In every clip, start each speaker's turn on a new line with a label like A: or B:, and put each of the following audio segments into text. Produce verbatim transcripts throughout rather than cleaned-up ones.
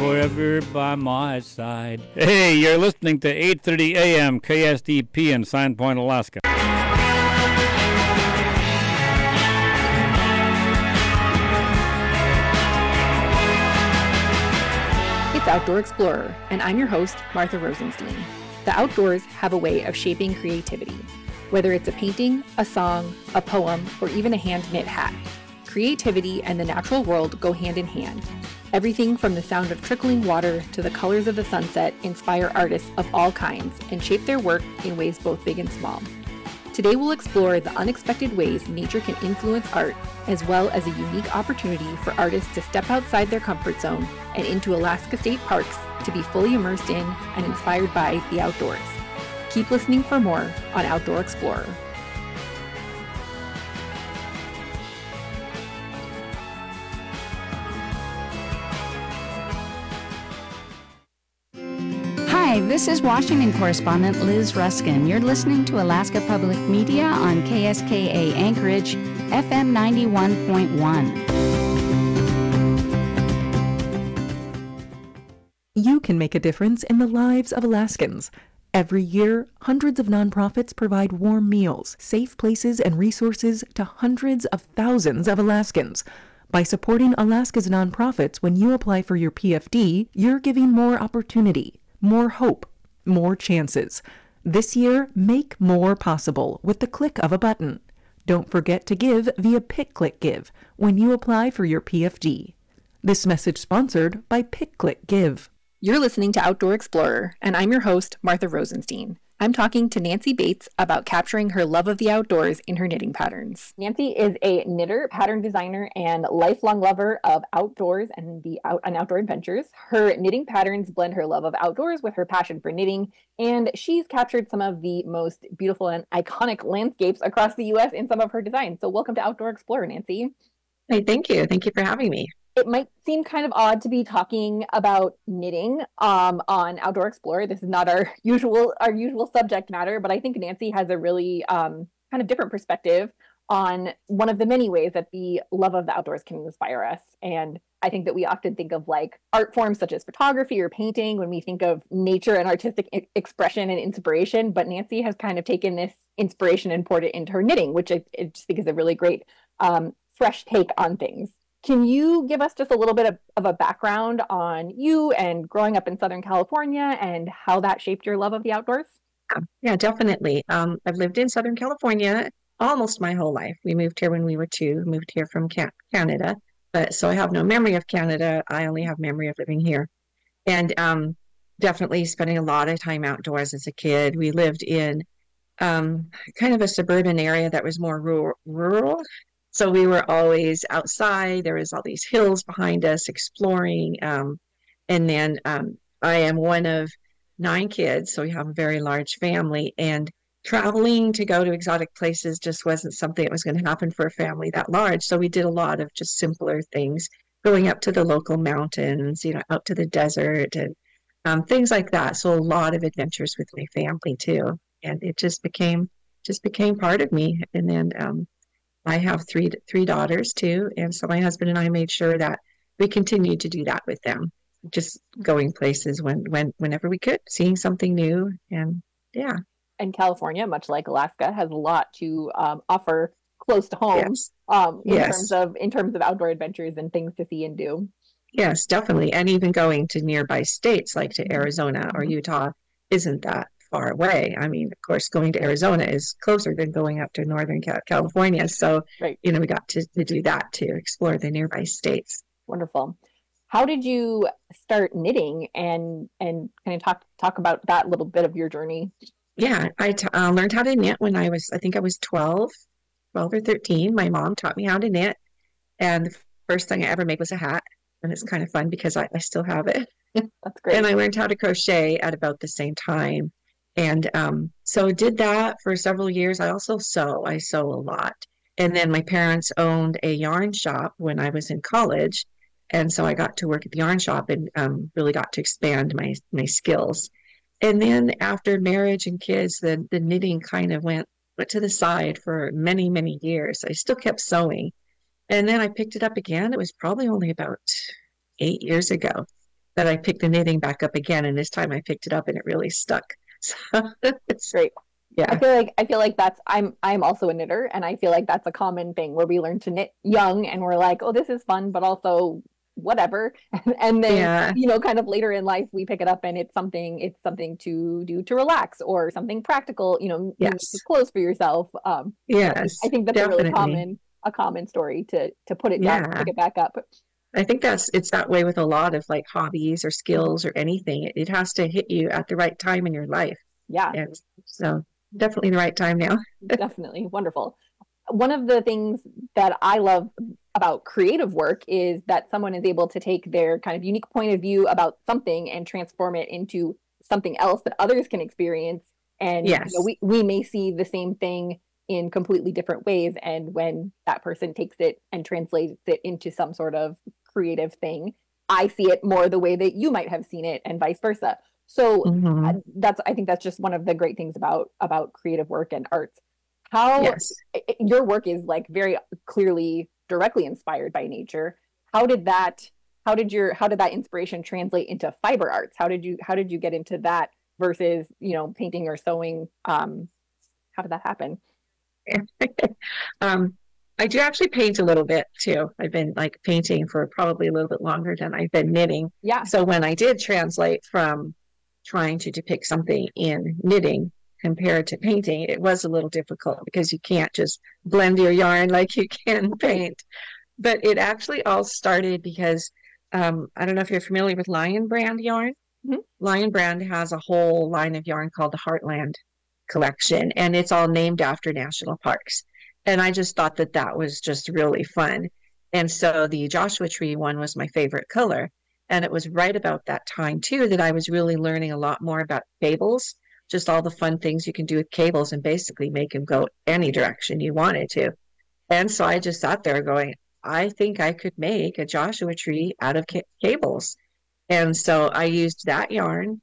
A: forever by my side. Hey, you're listening to eight thirty A M K S D P in Sign Point, Alaska.
B: It's Outdoor Explorer, and I'm your host, Martha Rosenstein. The outdoors have a way of shaping creativity. Whether it's a painting, a song, a poem, or even a hand-knit hat, creativity and the natural world go hand in hand. Everything from the sound of trickling water to the colors of the sunset inspire artists of all kinds and shape their work in ways both big and small. Today we'll explore the unexpected ways nature can influence art, as well as a unique opportunity for artists to step outside their comfort zone and into Alaska state parks to be fully immersed in and inspired by the outdoors. Keep listening for more on Outdoor Explorer.
C: Hi, this is Washington correspondent Liz Ruskin. You're listening to Alaska Public Media on K S K A Anchorage, F M ninety-one point one.
D: You can make a difference in the lives of Alaskans. Every year, hundreds of nonprofits provide warm meals, safe places, and resources to hundreds of thousands of Alaskans. By supporting Alaska's nonprofits when you apply for your P F D, you're giving more opportunity, more hope, more chances. This year, make more possible with the click of a button. Don't forget to give via PickClickGive when you apply for your P F D. This message sponsored by PickClickGive.
B: You're listening to Outdoor Explorer, and I'm your host, Martha Rosenstein. I'm talking to Nancy Bates about capturing her love of the outdoors in her knitting patterns. Nancy is a knitter, pattern designer, and lifelong lover of outdoors and the out and outdoor adventures. Her knitting patterns blend her love of outdoors with her passion for knitting, and she's captured some of the most beautiful and iconic landscapes across the U S in some of her designs. So welcome to Outdoor Explorer, Nancy.
E: Hey, thank you. Thank you for having me.
B: It might seem kind of odd to be talking about knitting um, on Outdoor Explorer. This is not our usual our usual subject matter, but I think Nancy has a really um, kind of different perspective on one of the many ways that the love of the outdoors can inspire us. And I think that we often think of like art forms such as photography or painting when we think of nature and artistic I- expression and inspiration. But Nancy has kind of taken this inspiration and poured it into her knitting, which I, I just think is a really great um, fresh take on things. Can you give us just a little bit of, of a background on you and growing up in Southern California and how that shaped your love of the outdoors?
E: Yeah, definitely. Um, I've lived in Southern California almost my whole life. We moved here when we were two, moved here from Ca- Canada. But so I have no memory of Canada. I only have memory of living here. And um, definitely spending a lot of time outdoors as a kid. We lived in um, kind of a suburban area that was more rural. rural. So we were always outside. There was all these hills behind us exploring. Um, and then um, I am one of nine kids, so we have a very large family. And traveling to go to exotic places just wasn't something that was going to happen for a family that large. So we did a lot of just simpler things, going up to the local mountains, you know, out to the desert and um, things like that. So a lot of adventures with my family too. And it just became just became part of me. And then um, I have three three daughters too, and so my husband and I made sure that we continued to do that with them, just going places when when whenever we could, seeing something new, and yeah.
B: And California, much like Alaska, has a lot to um, offer close to home
E: Yes.
B: um, in
E: Yes.
B: terms of in terms of outdoor adventures and things to see and do.
E: Yes, definitely, and even going to nearby states like to Arizona or Utah isn't that far away. I mean, of course, going to Arizona is closer than going up to Northern Cal- California. So,
B: Right.
E: you know, we got to, to do that to explore the nearby states.
B: Wonderful. How did you start knitting and and kind of talk talk about that little bit of your journey?
E: Yeah, I t- uh, learned how to knit when I was, I think I was twelve, twelve or thirteen. My mom taught me how to knit. And the first thing I ever made was a hat. And it's kind of fun because I, I still have it.
B: That's great.
E: And I learned how to crochet at about the same time. And um, so did that for several years. I also sew. I sew a lot. And then my parents owned a yarn shop when I was in college. And so I got to work at the yarn shop and um, really got to expand my, my skills. And then after marriage and kids, the, the knitting kind of went, went to the side for many, many years. I still kept sewing. And then I picked it up again. It was probably only about eight years ago. that I picked the knitting back up again. And this time I picked it up and it really stuck. So it's
B: Great. I
E: yeah.
B: feel like I feel like that's I'm I'm also a knitter, and I feel like that's a common thing where we learn to knit young and we're like, oh, this is fun, but also whatever. And then,
E: Yeah.
B: you know, kind of later in life we pick it up and it's something it's something to do to relax or something practical, you know, you make
E: Yes.
B: clothes for yourself. Um,
E: Yes.
B: I think that's a really
E: Definitely.
B: common a common story to to put it down,
E: Yeah.
B: pick it back up.
E: I think that's it's that way with a lot of like hobbies or skills or anything. It, it has to hit you at the right time in your life.
B: Yeah.
E: And so definitely the right time now.
B: Definitely. Wonderful. One of the things that I love about creative work is that someone is able to take their kind of unique point of view about something and transform it into something else that others can experience. And you
E: Yes.
B: know, we, we may see the same thing in completely different ways. And when that person takes it and translates it into some sort of creative thing, I see it more the way that you might have seen it and vice versa. So
E: Mhm.
B: uh, that's I think that's just one of the great things about about creative work and arts. How
E: Yes.
B: i- i- your work is like very clearly directly inspired by nature. How did that how did your how did that inspiration translate into fiber arts? How did you how did you get into that versus, you know, painting or sewing? Um, how did that happen?
E: Um, I do actually paint a little bit too. I've been like painting for probably a little bit longer than I've been knitting.
B: Yeah.
E: So when I did translate from trying to depict something in knitting compared to painting, it was a little difficult because you can't just blend your yarn like you can paint. But it actually all started because um, I don't know if you're familiar with Lion Brand yarn.
B: Mhm.
E: Lion Brand has a whole line of yarn called the Heartland collection, and it's all named after national parks. And I just thought that that was just really fun. And so the Joshua Tree one was my favorite color. And it was right about that time, too, that I was really learning a lot more about cables, just all the fun things you can do with cables and basically make them go any direction you wanted to. And so I just sat there going, I think I could make a Joshua Tree out of ca- cables. And so I used that yarn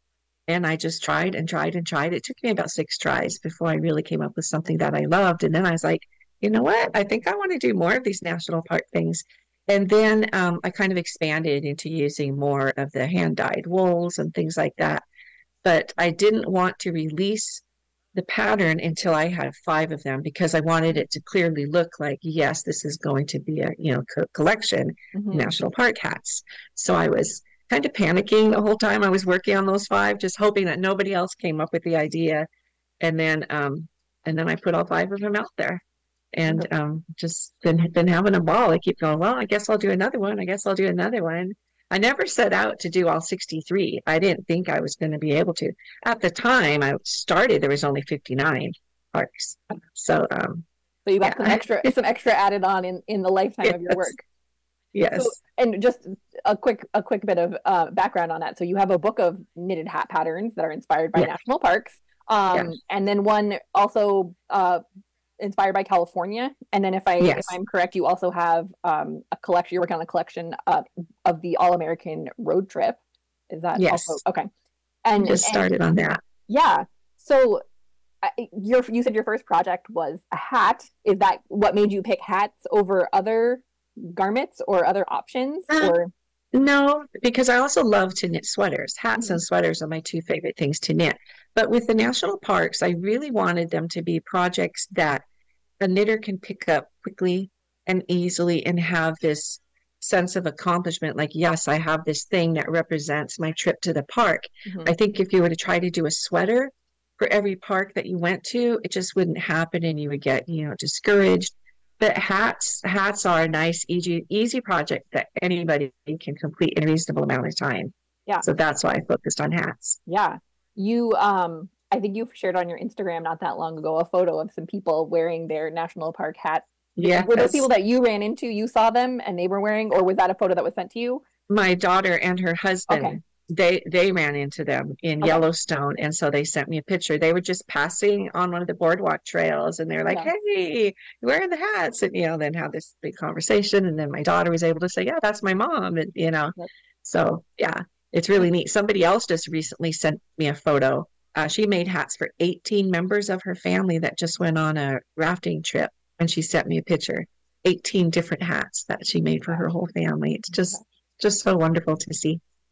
E: and I just tried and tried and tried. It took me about six tries before I really came up with something that I loved. And then I was like, you know what? I think I want to do more of these national park things. And then um, I kind of expanded into using more of the hand dyed wools and things like that. But I didn't want to release the pattern until I had five of them because I wanted it to clearly look like, yes, this is going to be a you know co- collection of
B: Mhm.
E: national park hats. So I was kind of panicking the whole time I was working on those five, just hoping that nobody else came up with the idea. And then um and then I put all five of them out there and um just been been having a ball. I keep going, well, I guess I'll do another one. I guess I'll do another one. I never set out to do all sixty-three. I didn't think I was going to be able to. At the time I started, there was only fifty-nine parks. So um
B: So you got some
E: yeah.
B: extra some extra added on in in the lifetime of your
E: Yes.
B: work.
E: Yes.
B: So, and just a quick a quick bit of uh, background on that. So you have a book of knitted hat patterns that are inspired by
E: Yeah.
B: national parks, um,
E: Yeah.
B: and then one also uh, inspired by California. And then if I if
E: Yes.
B: I'm correct, you also have um, a collection. You're working on a collection of, of the All American Road Trip. Is that
E: Yes.
B: also okay? And
E: Just
B: and-
E: started on that.
B: yeah. So uh, your you said your first project was a hat. Is that what made you pick hats over other garments or other options?
E: Uh,
B: Or
E: No, because I also love to knit sweaters. Hats
B: Mhm.
E: and sweaters are my two favorite things to knit. But with the national parks, I really wanted them to be projects that a knitter can pick up quickly and easily and have this sense of accomplishment. Like, yes, I have this thing that represents my trip to the park.
B: Mhm.
E: I think if you were to try to do a sweater for every park that you went to, it just wouldn't happen and you would get, you know, discouraged. But hats, hats are a nice, easy, easy project that anybody can complete in a reasonable amount of time.
B: Yeah.
E: So that's why I focused on hats.
B: Yeah. You um I think you shared on your Instagram not that long ago a photo of some people wearing their national park hats.
E: Yes.
B: Were those people that you ran into, you saw them and they were wearing, or was that a photo that was sent to you?
E: My daughter and her husband,
B: Okay.
E: they they ran into them in
B: Okay.
E: Yellowstone, and so they sent me a picture. They were just passing on one of the boardwalk trails, and they're like,
B: Yeah.
E: "Hey, you're wearing the hats," and you know, then have this big conversation. And then my daughter was able to say, "Yeah, that's my mom," and you know,
B: Yep.
E: so yeah, it's really neat. Somebody else just recently sent me a photo. Uh, she made hats for eighteen members of her family that just went on a rafting trip, and she sent me a picture. eighteen different hats that she made for her whole family. It's just just so wonderful to see.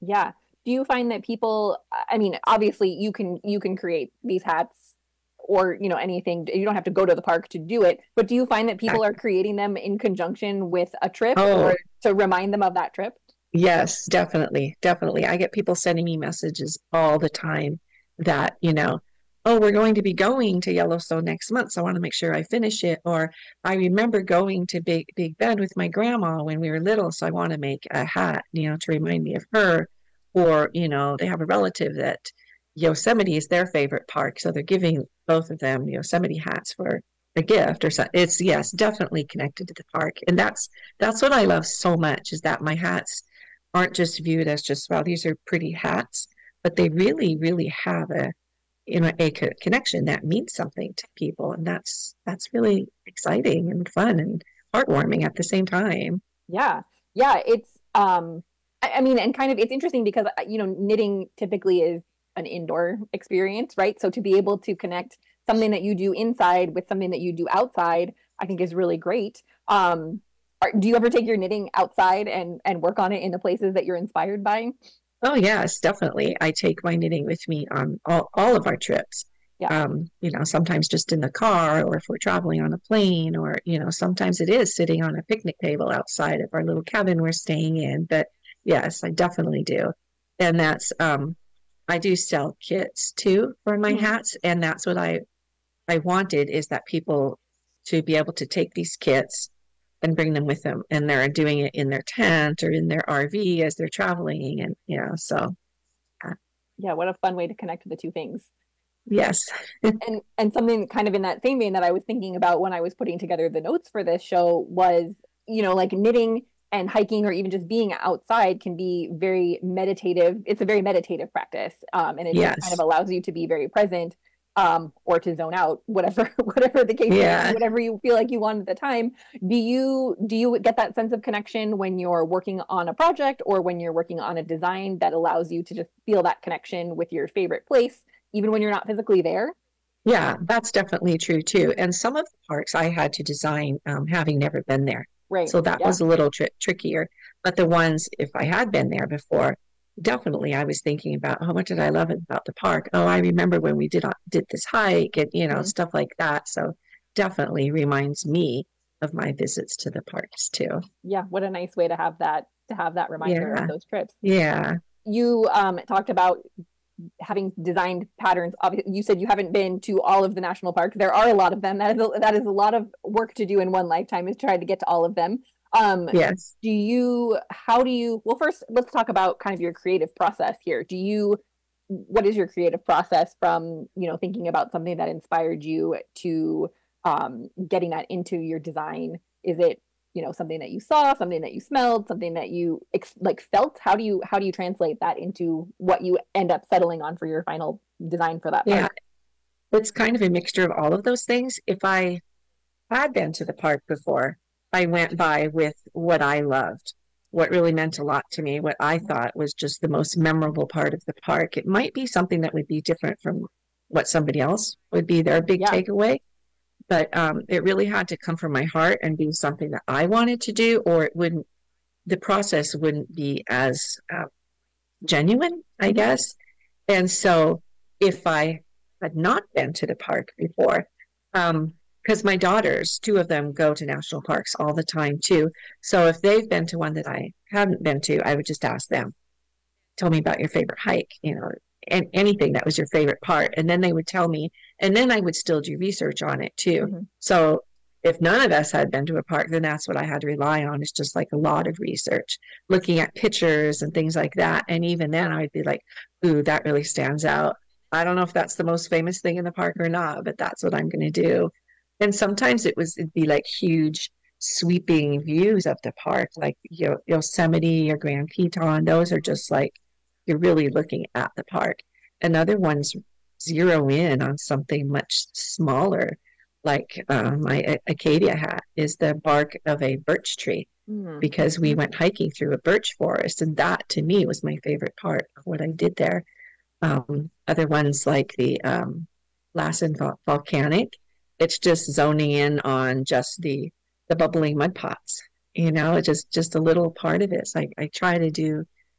B: Yeah. Do you find that people, I mean, obviously you can you can create these hats or, you know, anything. You don't have to go to the park to do it, but do you find that people are creating them in conjunction with a trip
E: Oh,
B: or to remind them of that trip?
E: yes, definitely, definitely. I get people sending me messages all the time that, you know, oh, we're going to be going to Yellowstone next month, so I want to make sure I finish it. Or I remember going to Big Big Bend with my grandma when we were little, so I want to make a hat, you know, to remind me of her. Or, you know, they have a relative that Yosemite is their favorite park, so they're giving both of them Yosemite hats for a gift or something. It's yes, definitely connected to the park. And that's that's what I love so much is that my hats aren't just viewed as just, well, these are pretty hats, but they really, really have a, you know, a co- connection that means something to people. And that's, that's really exciting and fun and heartwarming at the same time.
B: Yeah. Yeah. It's, um, I, I mean, and kind of, it's interesting because, uh, you know, knitting typically is an indoor experience, right? So to be able to connect something that you do inside with something that you do outside, I think is really great. Um, are, do you ever take your knitting outside and and work on it in the places that you're inspired by?
E: Oh, yes, definitely. I take my knitting with me on all, all of our trips.
B: Yeah.
E: Um, you know, sometimes just in the car or if we're traveling on a plane or, you know, sometimes it is sitting on a picnic table outside of our little cabin we're staying in. But yes, I definitely do. And that's um I do sell kits too for my
B: Mhm.
E: hats, and that's what I I wanted is that people to be able to take these kits and bring them with them, and they're doing it in their tent or in their R V as they're traveling, and you know, so uh,
B: Yeah, what a fun way to connect the two things.
E: yes,
B: And and something kind of in that same vein that I was thinking about when I was putting together the notes for this show was, you know, like knitting and hiking or even just being outside can be very meditative. It's a very meditative practice. Um, and it just kind of
E: yes,
B: allows you to be very present, um, or to zone out, whatever, whatever the case may be,
E: yeah.
B: whatever you feel like you want at the time. Do you do you get that sense of connection when you're working on a project or when you're working on a design that allows you to just feel that connection with your favorite place, even when you're not physically there?
E: Yeah, that's definitely true too. And some of the parks I had to design, um, having never been there.
B: Right.
E: So that
B: Yeah.
E: was a little tri trickier. But the ones, if I had been there before, definitely I was thinking about, oh, what did I love about the park? Oh, I remember when we did uh, did this hike and, you know,
B: Mhm.
E: stuff like that. So definitely reminds me of my visits to the parks too.
B: Yeah. What a nice way to have that to have that reminder of
E: Yeah,
B: those trips.
E: yeah,
B: You um, talked about having designed patterns. Obviously, you said you haven't been to all of the national parks. There are a lot of them. That is a, that is a lot of work to do in one lifetime. Is try to get to all of them. Um,
E: yes.
B: do you? How do you? Well, first, let's talk about kind of your creative process here. Do you? What is your creative process from, you know, thinking about something that inspired you to um, getting that into your design? Is it, you know, something that you saw, something that you smelled, something that you ex- like felt? How do you how do you translate that into what you end up settling on for your final design for that
E: Yeah,
B: park?
E: it's kind of a mixture of all of those things. If I had been to the park before, I went by with what I loved, what really meant a lot to me, what I thought was just the most memorable part of the park. It might be something that would be different from what somebody else would be their big
B: Yeah.
E: takeaway, but um, it really had to come from my heart and be something that I wanted to do, or it wouldn't, the process wouldn't be as uh, genuine, I
B: Mhm.
E: guess. And so if I had not been to the park before, um, because my daughters, two of them go to national parks all the time too. So if they've been to one that I hadn't been to, I would just ask them, tell me about your favorite hike, you know, and anything that was your favorite part. And then they would tell me, and then I would still do research on it too.
B: Mhm.
E: So if none of us had been to a park, then that's what I had to rely on. It's just like a lot of research, looking at pictures and things like that. And even then I'd be like, ooh, that really stands out. I don't know if that's the most famous thing in the park or not, but that's what I'm going to do. And sometimes it was, it'd be like huge sweeping views of the park, like Yo- Yosemite or Grand Teton. Those are just like, you're really looking at the park. And other ones zero in on something much smaller, like uh, my Acadia hat is the bark of a birch tree
B: Mhm.
E: because we went hiking through a birch forest, and that to me was my favorite part of what I did there. Um, other ones like the um, Lassen Vol- Volcanic, it's just zoning in on just the the bubbling mud pots. You know, it's just just a little part of it. It's like I try to do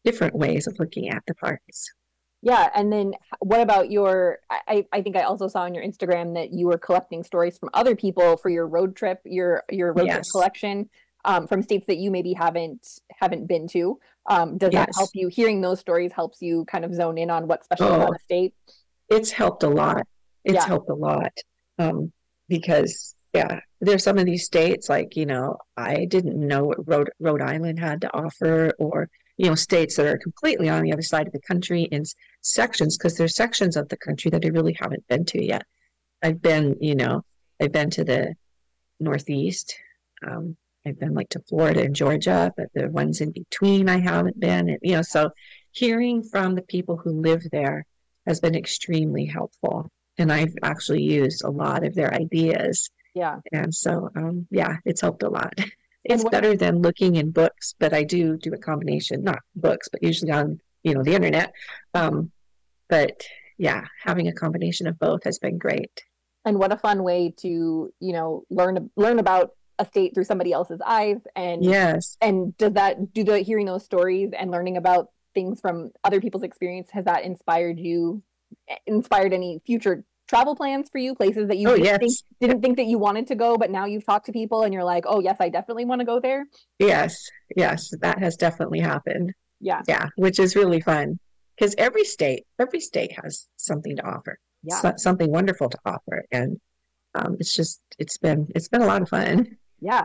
E: different ways of looking at the parks.
B: Yeah, and then h- what about your, I, I think I also saw on your Instagram that you were collecting stories from other people for your road trip, your your road trip
E: Yes,
B: collection, um, from states that you maybe haven't haven't been to. Um, does that help
E: yes.
B: you, hearing those stories helps you kind of zone in on what's special about
E: Oh,
B: a state?
E: it's helped a lot. It's
B: Yeah,
E: helped a lot. Um, because yeah, there's some of these states like, you know, I didn't know what Rhode Rhode Island had to offer, or, you know, states that are completely on the other side of the country in s- sections, because there's sections of the country that I really haven't been to yet. I've been, you know, I've been to the Northeast. Um, I've been like to Florida and Georgia, but the ones in between I haven't been. And, you know, so hearing from the people who live there has been extremely helpful. And I've actually used a lot of their ideas.
B: yeah.
E: And so, um, yeah, it's helped a lot.
B: And
E: It's
B: what,
E: better than looking in books, but I do do a combination, not books, but usually on, you know, the internet. Um, but yeah, having a combination of both has been great.
B: and what a fun way to, you know, learn learn about a state through somebody else's eyes. And
E: Yes.
B: and does that, do the hearing those stories and learning about things from other people's experience, has that inspired you, inspired any future travel plans for you, places that you
E: Oh,
B: didn't think
E: yes.
B: didn't think that you wanted to go, but now you've talked to people and you're like, oh yes, I definitely want to go there?
E: Yes, yes, that has definitely happened.
B: Yeah,
E: Yeah, which is really fun because every state, every state has something to offer,
B: yeah,
E: so, something wonderful to offer, and um, it's just it's been it's been a lot of fun.
B: yeah.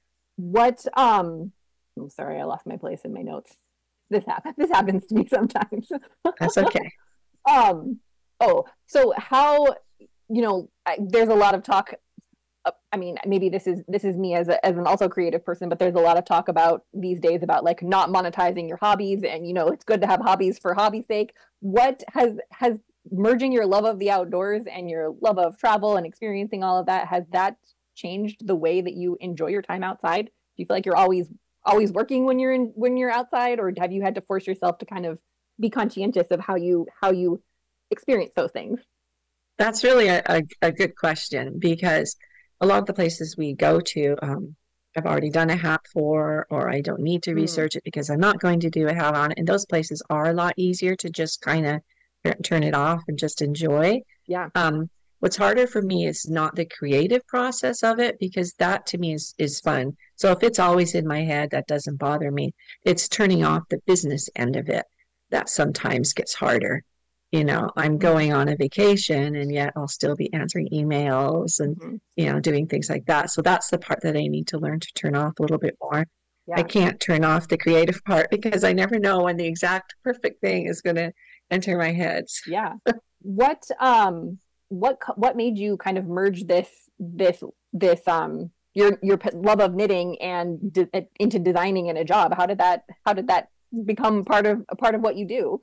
B: What, um, I'm sorry, I lost my place in my notes. This happens. This happens to me sometimes.
E: That's okay.
B: Um, oh, so how, you know, I, there's a lot of talk. uh, I mean, maybe this is this is me as a, as an also creative person, but there's a lot of talk about these days about like not monetizing your hobbies, and you know, it's good to have hobbies for hobby's sake. What has has merging your love of the outdoors and your love of travel and experiencing all of that, has that changed the way that you enjoy your time outside? Do you feel like you're always always working when you're in when you're outside, or have you had to force yourself to kind of be conscientious of how you how you experience those things?
E: That's really a, a, a good question because a lot of the places we go to, um, I've already done a hat for, or I don't need to
B: Mm,
E: research it because I'm not going to do a hat on it. And those places are a lot easier to just kind of turn it off and just enjoy.
B: yeah,
E: Um, what's harder for me is not the creative process of it because that to me is is fun. So if it's always in my head, that doesn't bother me. It's turning off the business end of it that sometimes gets harder. You know, I'm
B: mhm,
E: going on a vacation and yet I'll still be answering emails and,
B: mhm,
E: you know, doing things like that. So that's the part that I need to learn to turn off a little bit more. I
B: yeah,
E: can't turn off the creative part because I never know when the exact perfect thing is going to enter my head.
B: yeah. What um what co- what made you kind of merge this this this um your your p- love of knitting and de into designing in a job? How did that how did that become part of a part of what you do?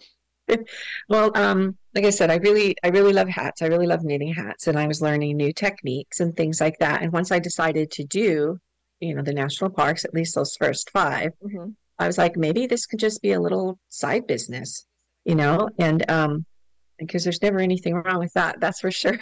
E: Well, um, like I said, I really, I really love hats. I really love knitting hats, and I was learning new techniques and things like that. And once I decided to do, you know, the national parks, at least those first five,
B: Hmm.
E: I was like, maybe this could just be a little side business, you know, and um, because there's never anything wrong with that, that's for sure.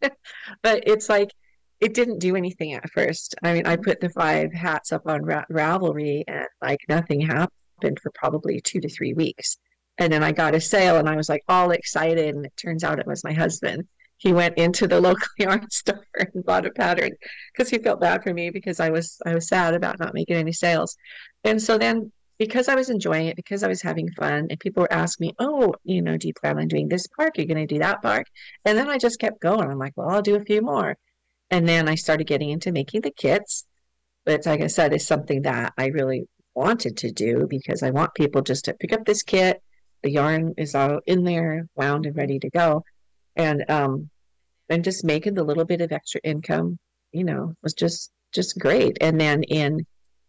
E: But it's like it didn't do anything at first. I mean, I put the five hats up on Ra Ravelry, and like nothing happened for probably two to three weeks. And then I got a sale, and I was like all excited. And it turns out it was my husband. He went into the local yarn store and bought a pattern because he felt bad for me because I was I was sad about not making any sales. And so then because I was enjoying it, because I was having fun, and people were asking me, "Oh, you know, do you plan on doing this park? Are you going to do that park?" And then I just kept going. I'm like, "Well, I'll do a few more." And then I started getting into making the kits, which, like I said, is something that I really wanted to do because I want people just to pick up this kit. The yarn is all in there, wound and ready to go. And um, and just making the little bit of extra income, you know, was just just great. And then in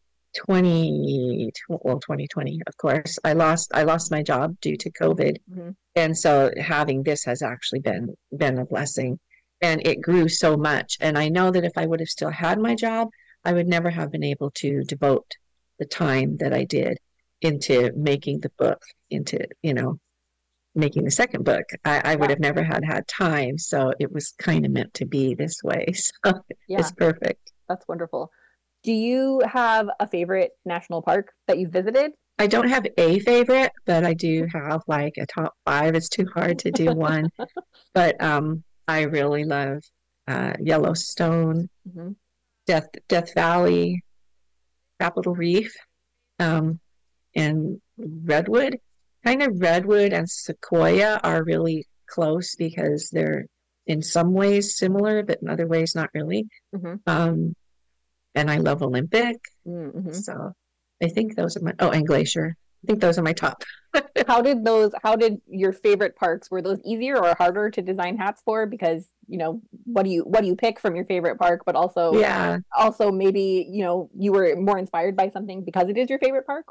E: twenty, well, twenty twenty, of course, I lost I lost my job due to COVID.
B: Hmm.
E: And so having this has actually been been a blessing. And it grew so much. And I know that if I would have still had my job, I would never have been able to devote the time that I did into making the book, into, you know, making the second book. I, I would
B: Yeah,
E: have never had had time. So it was kind of meant to be this way. So
B: yeah,
E: it's perfect.
B: that's wonderful. Do you have a favorite national park that you've visited?
E: I don't have a favorite, but I do have like a top five. It's too hard to do one. But um, I really love uh, Yellowstone,
B: Mhm.
E: Death Death Valley, Capitol Reef, um, and Redwood. Kind of Redwood and Sequoia are really close because they're in some ways similar, but in other ways not really.
B: Mhm.
E: Um, and I love Olympic,
B: Mhm.
E: so I think those are my, oh, and Glacier. I think those are my top.
B: How did those, how did your favorite parks, were those easier or harder to design hats for? Because, you know, what do you, what do you pick from your favorite park, but also,
E: Yeah,
B: also maybe, you know, you were more inspired by something because it is your favorite park?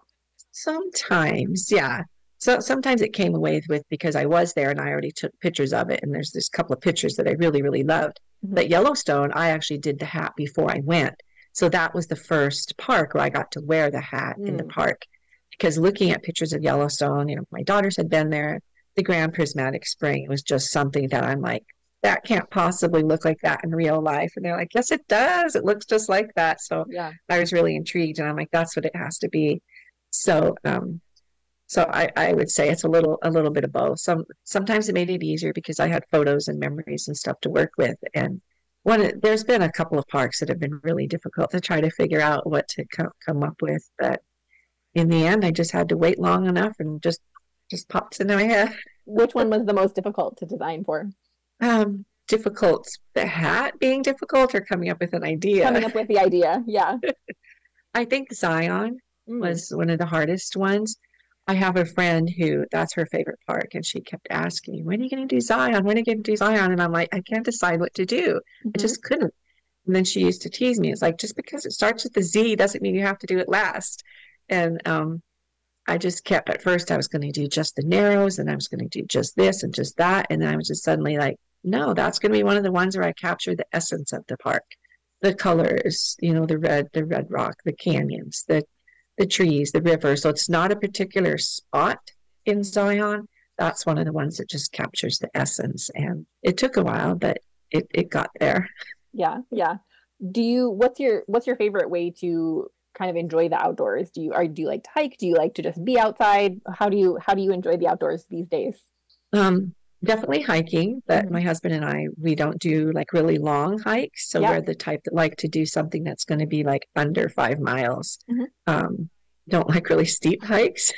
E: sometimes, yeah. So sometimes it came away with because I was there and I already took pictures of it, and there's this couple of pictures that I really, really loved.
B: Mhm.
E: But Yellowstone, I actually did the hat before I went. So that was the first park where I got to wear the hat in the
B: Mm.
E: park. Because looking at pictures of Yellowstone, you know, my daughters had been there, the Grand Prismatic Spring, it was just something that I'm like, that can't possibly look like that in real life. And they're like, yes, it does. It looks just like that. So
B: Yeah.
E: I was really intrigued, and I'm like, that's what it has to be. So, um, so I, I would say it's a little a little bit of both. Some sometimes it made it easier because I had photos and memories and stuff to work with. And one there's been a couple of parks that have been really difficult to try to figure out what to co come up with. But in the end, I just had to wait long enough and just just pops into my head.
B: Which one was the most difficult to design for?
E: Um, difficult, the hat being difficult or coming up with an idea.
B: Coming up with the idea. Yeah.
E: I think Zion
B: Mm.
E: was one of the hardest ones. I have a friend who that's her favorite park, and she kept asking me, when are you going to do Zion? When are you going to do Zion? And I'm like, I can't decide what to do. I
B: Mhm.
E: just couldn't. And then she used to tease me. It's like, just because it starts with the Z doesn't mean you have to do it last. And um, I just kept, at first, I was going to do just the Narrows, and I was going to do just this and just that. And then I was just suddenly like, no, that's going to be one of the ones where I capture the essence of the park, the colors, you know, the red, the red rock, the canyons, the the trees, the river. So it's not a particular spot in Zion. That's one of the ones that just captures the essence. And it took a while, but it, it got there.
B: Yeah. Yeah. Do you, what's your, what's your favorite way to kind of enjoy the outdoors? Do you, are, do you like to hike? Do you like to just be outside? How do you, how do you enjoy the outdoors these days?
E: Um, definitely hiking, but
B: Mhm.
E: my husband and I, we don't do like really long hikes. So
B: Yeah.
E: we're the type that like to do something that's going to be like under five miles.
B: Mhm.
E: Um, don't like really steep hikes.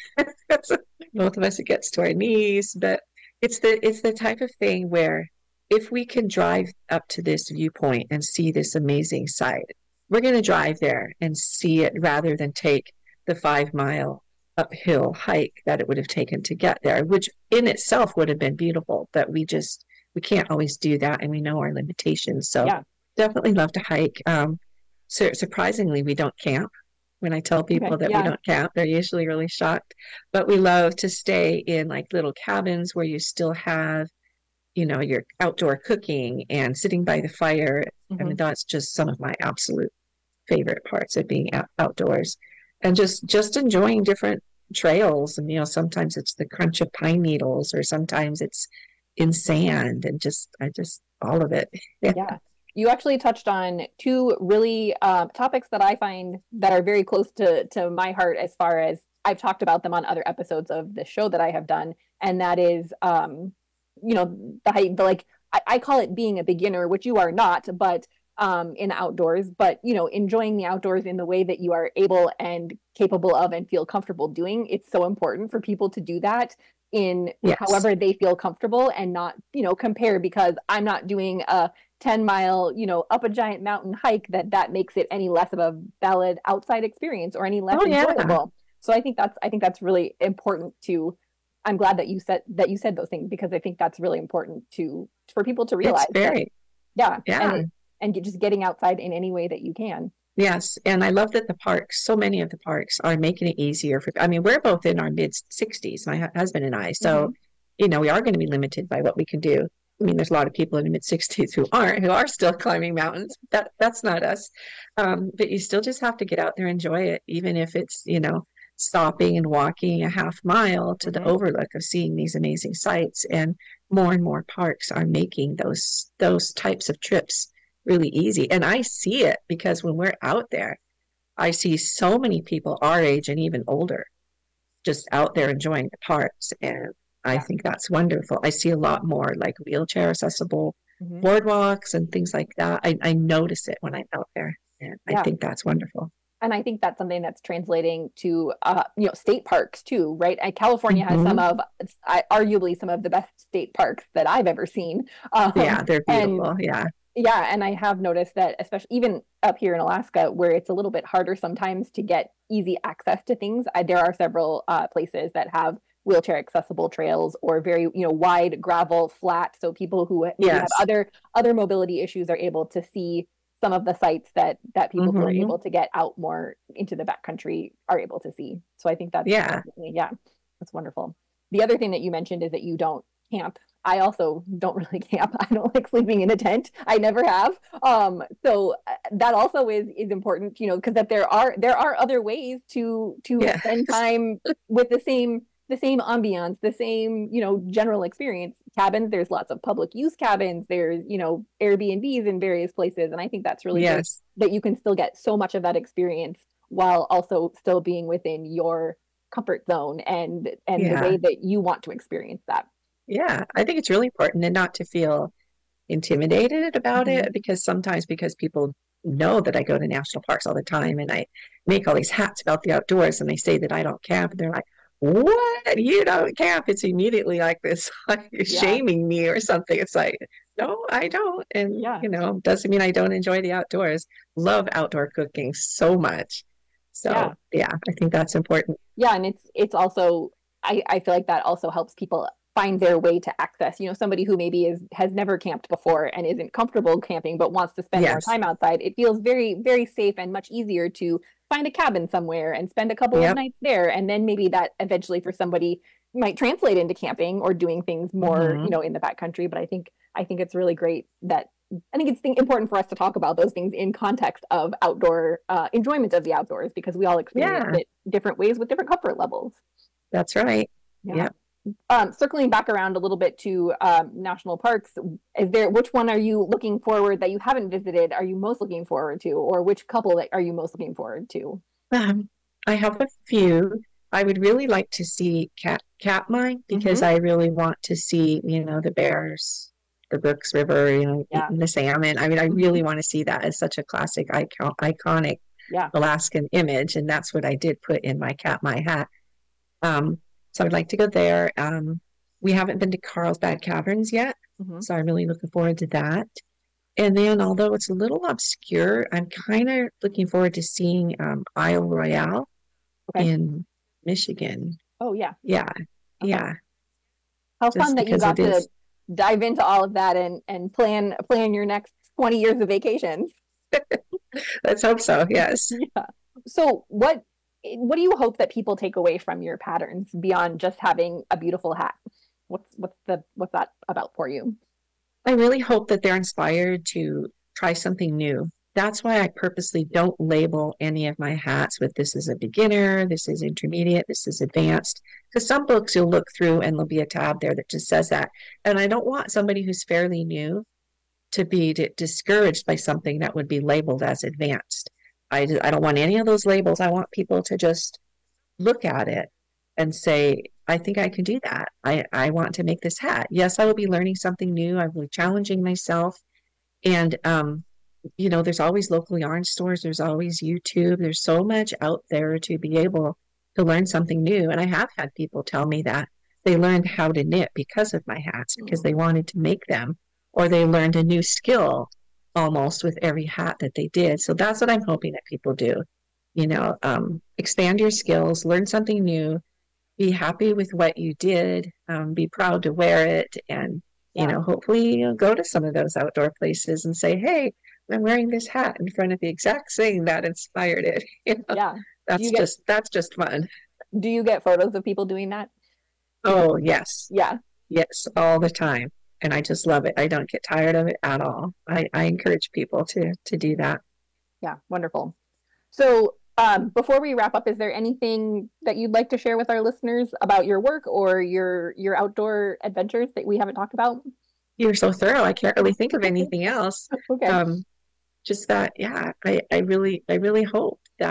E: Both of us, it gets to our knees, but it's the it's the type of thing where if we can drive up to this viewpoint and see this amazing sight, we're going to drive there and see it rather than take the five mile uphill hike that it would have taken to get there, which in itself would have been beautiful, but we just we can't always do that, and we know our limitations. So
B: Yeah.
E: definitely love to hike. Um, so surprisingly, we don't camp. When I tell people
B: Okay.
E: that we
B: Yeah.
E: don't camp, they're usually really shocked. But we love to stay in like little cabins where you still have, you know, your outdoor cooking and sitting by the fire. I mean,
B: Mhm.
E: that's just some of my absolute favorite parts of being out outdoors, and just just enjoying different trails. And you know, sometimes it's the crunch of pine needles, or sometimes it's in sand, and just I just all of it. Yeah.
B: Yeah. You actually touched on two really uh, topics that I find that are very close to to my heart as far as I've talked about them on other episodes of the show that I have done, and that is, um, you know, the height, the like I, I call it being a beginner, which you are not, but um, in the outdoors, but you know, enjoying the outdoors in the way that you are able and capable of and feel comfortable doing. It's so important for people to do that in
E: Yes.
B: however they feel comfortable and not, you know, compare because I'm not doing a ten mile, you know, up a giant mountain hike that that makes it any less of a valid outside experience or any less
E: Oh, yeah.
B: enjoyable. So I think that's I think that's really important to I'm glad that you said that you said those things because I think that's really important to for people to realize
E: It's
B: that,
E: very,
B: yeah,
E: yeah.
B: and and just getting outside in any way that you can.
E: Yes, and I love that the parks, so many of the parks are making it easier for, I mean, we're both in our mid sixties, my hu- husband and I. So,
B: Mhm.
E: you know, we are going to be limited by what we can do. I mean, there's a lot of people in the mid sixties who aren't, who are still climbing mountains. That that's not us. Um, but you still just have to get out there and enjoy it, even if it's, you know, stopping and walking a half mile to the
B: Mhm.
E: overlook of seeing these amazing sights. And more and more parks are making those those types of trips really easy. And I see it because when we're out there, I see so many people our age and even older just out there enjoying the parks. And I think that's wonderful. I see a lot more like wheelchair accessible
B: Mhm.
E: boardwalks and things like that. I, I notice it when I'm out there, and I
B: Yeah.
E: think that's wonderful.
B: And I think that's something that's translating to, uh, you know, state parks too, right? And California has some of, I, arguably some of the best state parks that I've ever seen. Um,
E: Yeah, they're
B: and
E: beautiful. Yeah.
B: yeah, and I have noticed that, especially even up here in Alaska, where it's a little bit harder sometimes to get easy access to things, I, there are several uh, places that have wheelchair accessible trails or very, you know, wide gravel flat, so people who maybe have
E: Yes.
B: other other mobility issues are able to see some of the sites that that people who are
E: Mhm.
B: able to get out more into the backcountry are able to see. So I think that's
E: Yeah.
B: definitely- yeah, that's wonderful. The other thing that you mentioned is that you don't camp. I also don't really camp. I don't like sleeping in a tent. I never have. Um, so uh, that also is is important, you know, because that there are there are other ways to to
E: Yes.
B: spend time with the same the same ambiance, the same, you know, general experience. Cabins, there's lots of public use cabins. There's, you know, Airbnbs in various places, and I think that's really great
E: Yes.
B: that you can still get so much of that experience while also still being within your comfort zone and and the
E: Yeah.
B: way that you want to experience that.
E: Yeah. I think it's really important, and not to feel intimidated about
B: Mhm.
E: it, because sometimes because people know that I go to national parks all the time and I make all these hats about the outdoors, and they say that I don't camp, and they're like, what? You don't camp? It's immediately like this, like you're
B: Yeah.
E: shaming me or something. It's like, no, I don't. And,
B: Yeah.
E: you know, doesn't mean I don't enjoy the outdoors. Love outdoor cooking so much. So,
B: Yeah.
E: yeah, I think that's important.
B: Yeah, and it's it's also I I feel like that also helps people find their way to access, you know, somebody who maybe is has never camped before and isn't comfortable camping but wants to spend more
E: Yes.
B: time outside. It feels very very safe and much easier to find a cabin somewhere and spend a couple of
E: Yep.
B: nights there, and then maybe that eventually for somebody might translate into camping or doing things more,
E: Mhm.
B: you know, in the backcountry. But I think I think it's really great that I think it's th- important for us to talk about those things in context of outdoor uh, enjoyment of the outdoors, because we all experience
E: Yeah.
B: it different ways with different comfort levels.
E: That's right.
B: Yeah.
E: Yep.
B: Um, circling back around a little bit to um, national parks, is there which one are you looking forward that you haven't visited? Are you most looking forward to, or which couple that are you most looking forward to?
E: Um, I have a few. I would really like to see Cat Katmai, because
B: Mhm.
E: I really want to see, you know, the bears, the Brooks River, you know,
B: Yeah.
E: eating the salmon. I mean, I really want to see that as such a classic icon, iconic
B: Yeah.
E: Alaskan image, and that's what I did put in my Katmai hat. Um, so I'd like to go there. Um, we haven't been to Carlsbad Caverns yet,
B: Mhm.
E: so I'm really looking forward to that. And then, although it's a little obscure, I'm kind of looking forward to seeing um, Isle Royale
B: Okay.
E: in Michigan.
B: Oh yeah.
E: Yeah,
B: Okay.
E: yeah,
B: How
E: just
B: fun that you
E: because
B: got
E: it
B: to
E: is.
B: dive into all of that and and plan plan your next twenty years of vacations.
E: Let's hope so. Yes.
B: Yeah. So what what do you hope that people take away from your patterns beyond just having a beautiful hat? What's what's the what's that about for you?
E: I really hope that they're inspired to try something new. That's why I purposely don't label any of my hats with this is a beginner, this is intermediate, this is advanced. Because some books you'll look through and there'll be a tab there that just says that. And I don't want somebody who's fairly new to be d- discouraged by something that would be labeled as advanced. I, d- I don't want any of those labels. I want people to just look at it and say, I think I can do that. I, I want to make this hat. Yes, I will be learning something new. I will be challenging myself. And, um, you know, there's always local yarn stores. There's always YouTube. There's so much out there to be able to learn something new. And I have had people tell me that they learned how to knit because of my hats, because they wanted to make them, or they learned a new skill almost with every hat that they did. So that's what I'm hoping that people do. You know, um, expand your skills, learn something new, be happy with what you did, um, be proud to wear it, and you
B: Yeah.
E: know, hopefully you'll go to some of those outdoor places and say, "Hey, I'm wearing this hat in front of the exact thing that inspired it." You know,
B: Yeah.
E: that's
B: you get-
E: just that's just fun.
B: Do you get photos of people doing that?
E: Oh yes,
B: Yeah.
E: yes, all the time, and I just love it. I don't get tired of it at all. I, I encourage people to to do that.
B: Yeah. Wonderful. So um, before we wrap up, is there anything that you'd like to share with our listeners about your work or your your outdoor adventures that we haven't talked about?
E: You're so thorough. I can't really think of anything else.
B: Okay.
E: Um, just that, yeah, I, I really, I really hope that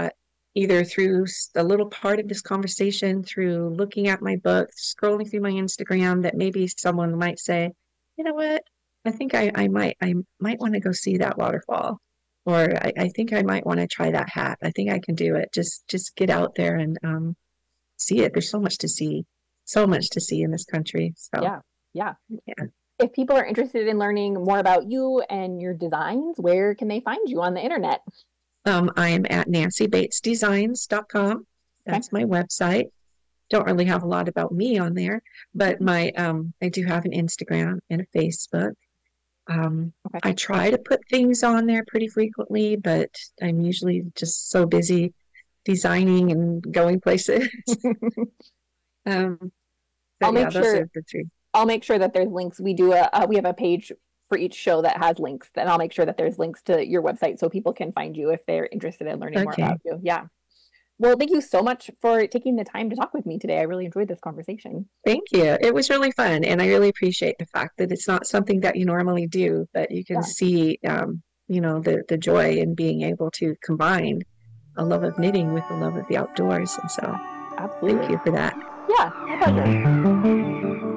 E: either through s- a little part of this conversation, through looking at my book, scrolling through my Instagram, that maybe someone might say, you know what, I think I, I might I might want to go see that waterfall. Or I, I think I might want to try that hat. I think I can do it. Just just get out there and um, see it. There's so much to see, so much to see in this country. So
B: Yeah, yeah.
E: yeah.
B: If people are interested in learning more about you and your designs, where can they find you on the internet?
E: Um, I am at nancy bates designs dot com. That's my website. Don't really have a lot about me on there, but my um, I do have an Instagram and a Facebook. Um,
B: Okay.
E: I try to put things on there pretty frequently, but I'm usually just so busy designing and going places. um, but
B: I'll make
E: yeah, those
B: sure-
E: are the three.
B: I'll make sure that there's links. We do a uh, we have a page for each show that has links, and I'll make sure that there's links to your website so people can find you if they're interested in learning more
E: Okay.
B: about you. Yeah. Well, thank you so much for taking the time to talk with me today. I really enjoyed this conversation.
E: Thank you. It was really fun, and I really appreciate the fact that it's not something that you normally do, but you can
B: Yeah.
E: see, um, you know, the the joy in being able to combine a love of knitting with the love of the outdoors. And so,
B: Absolutely.
E: thank you for that.
B: Yeah, my pleasure.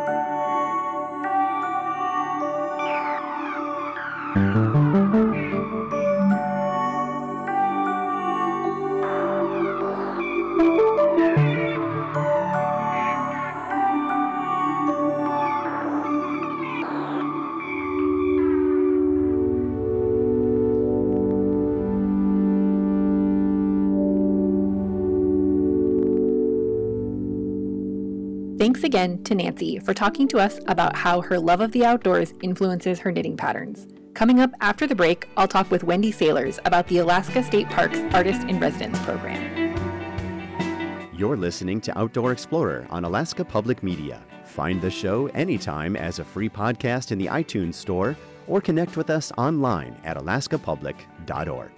B: Thanks again to Nancy for talking to us about how her love of the outdoors influences her knitting patterns. Coming up after the break, I'll talk with Wendy Sailors about the Alaska State Parks Artist in Residence program.
F: You're listening to Outdoor Explorer on Alaska Public Media. Find the show anytime as a free podcast in the iTunes Store or connect with us online at alaska public dot org.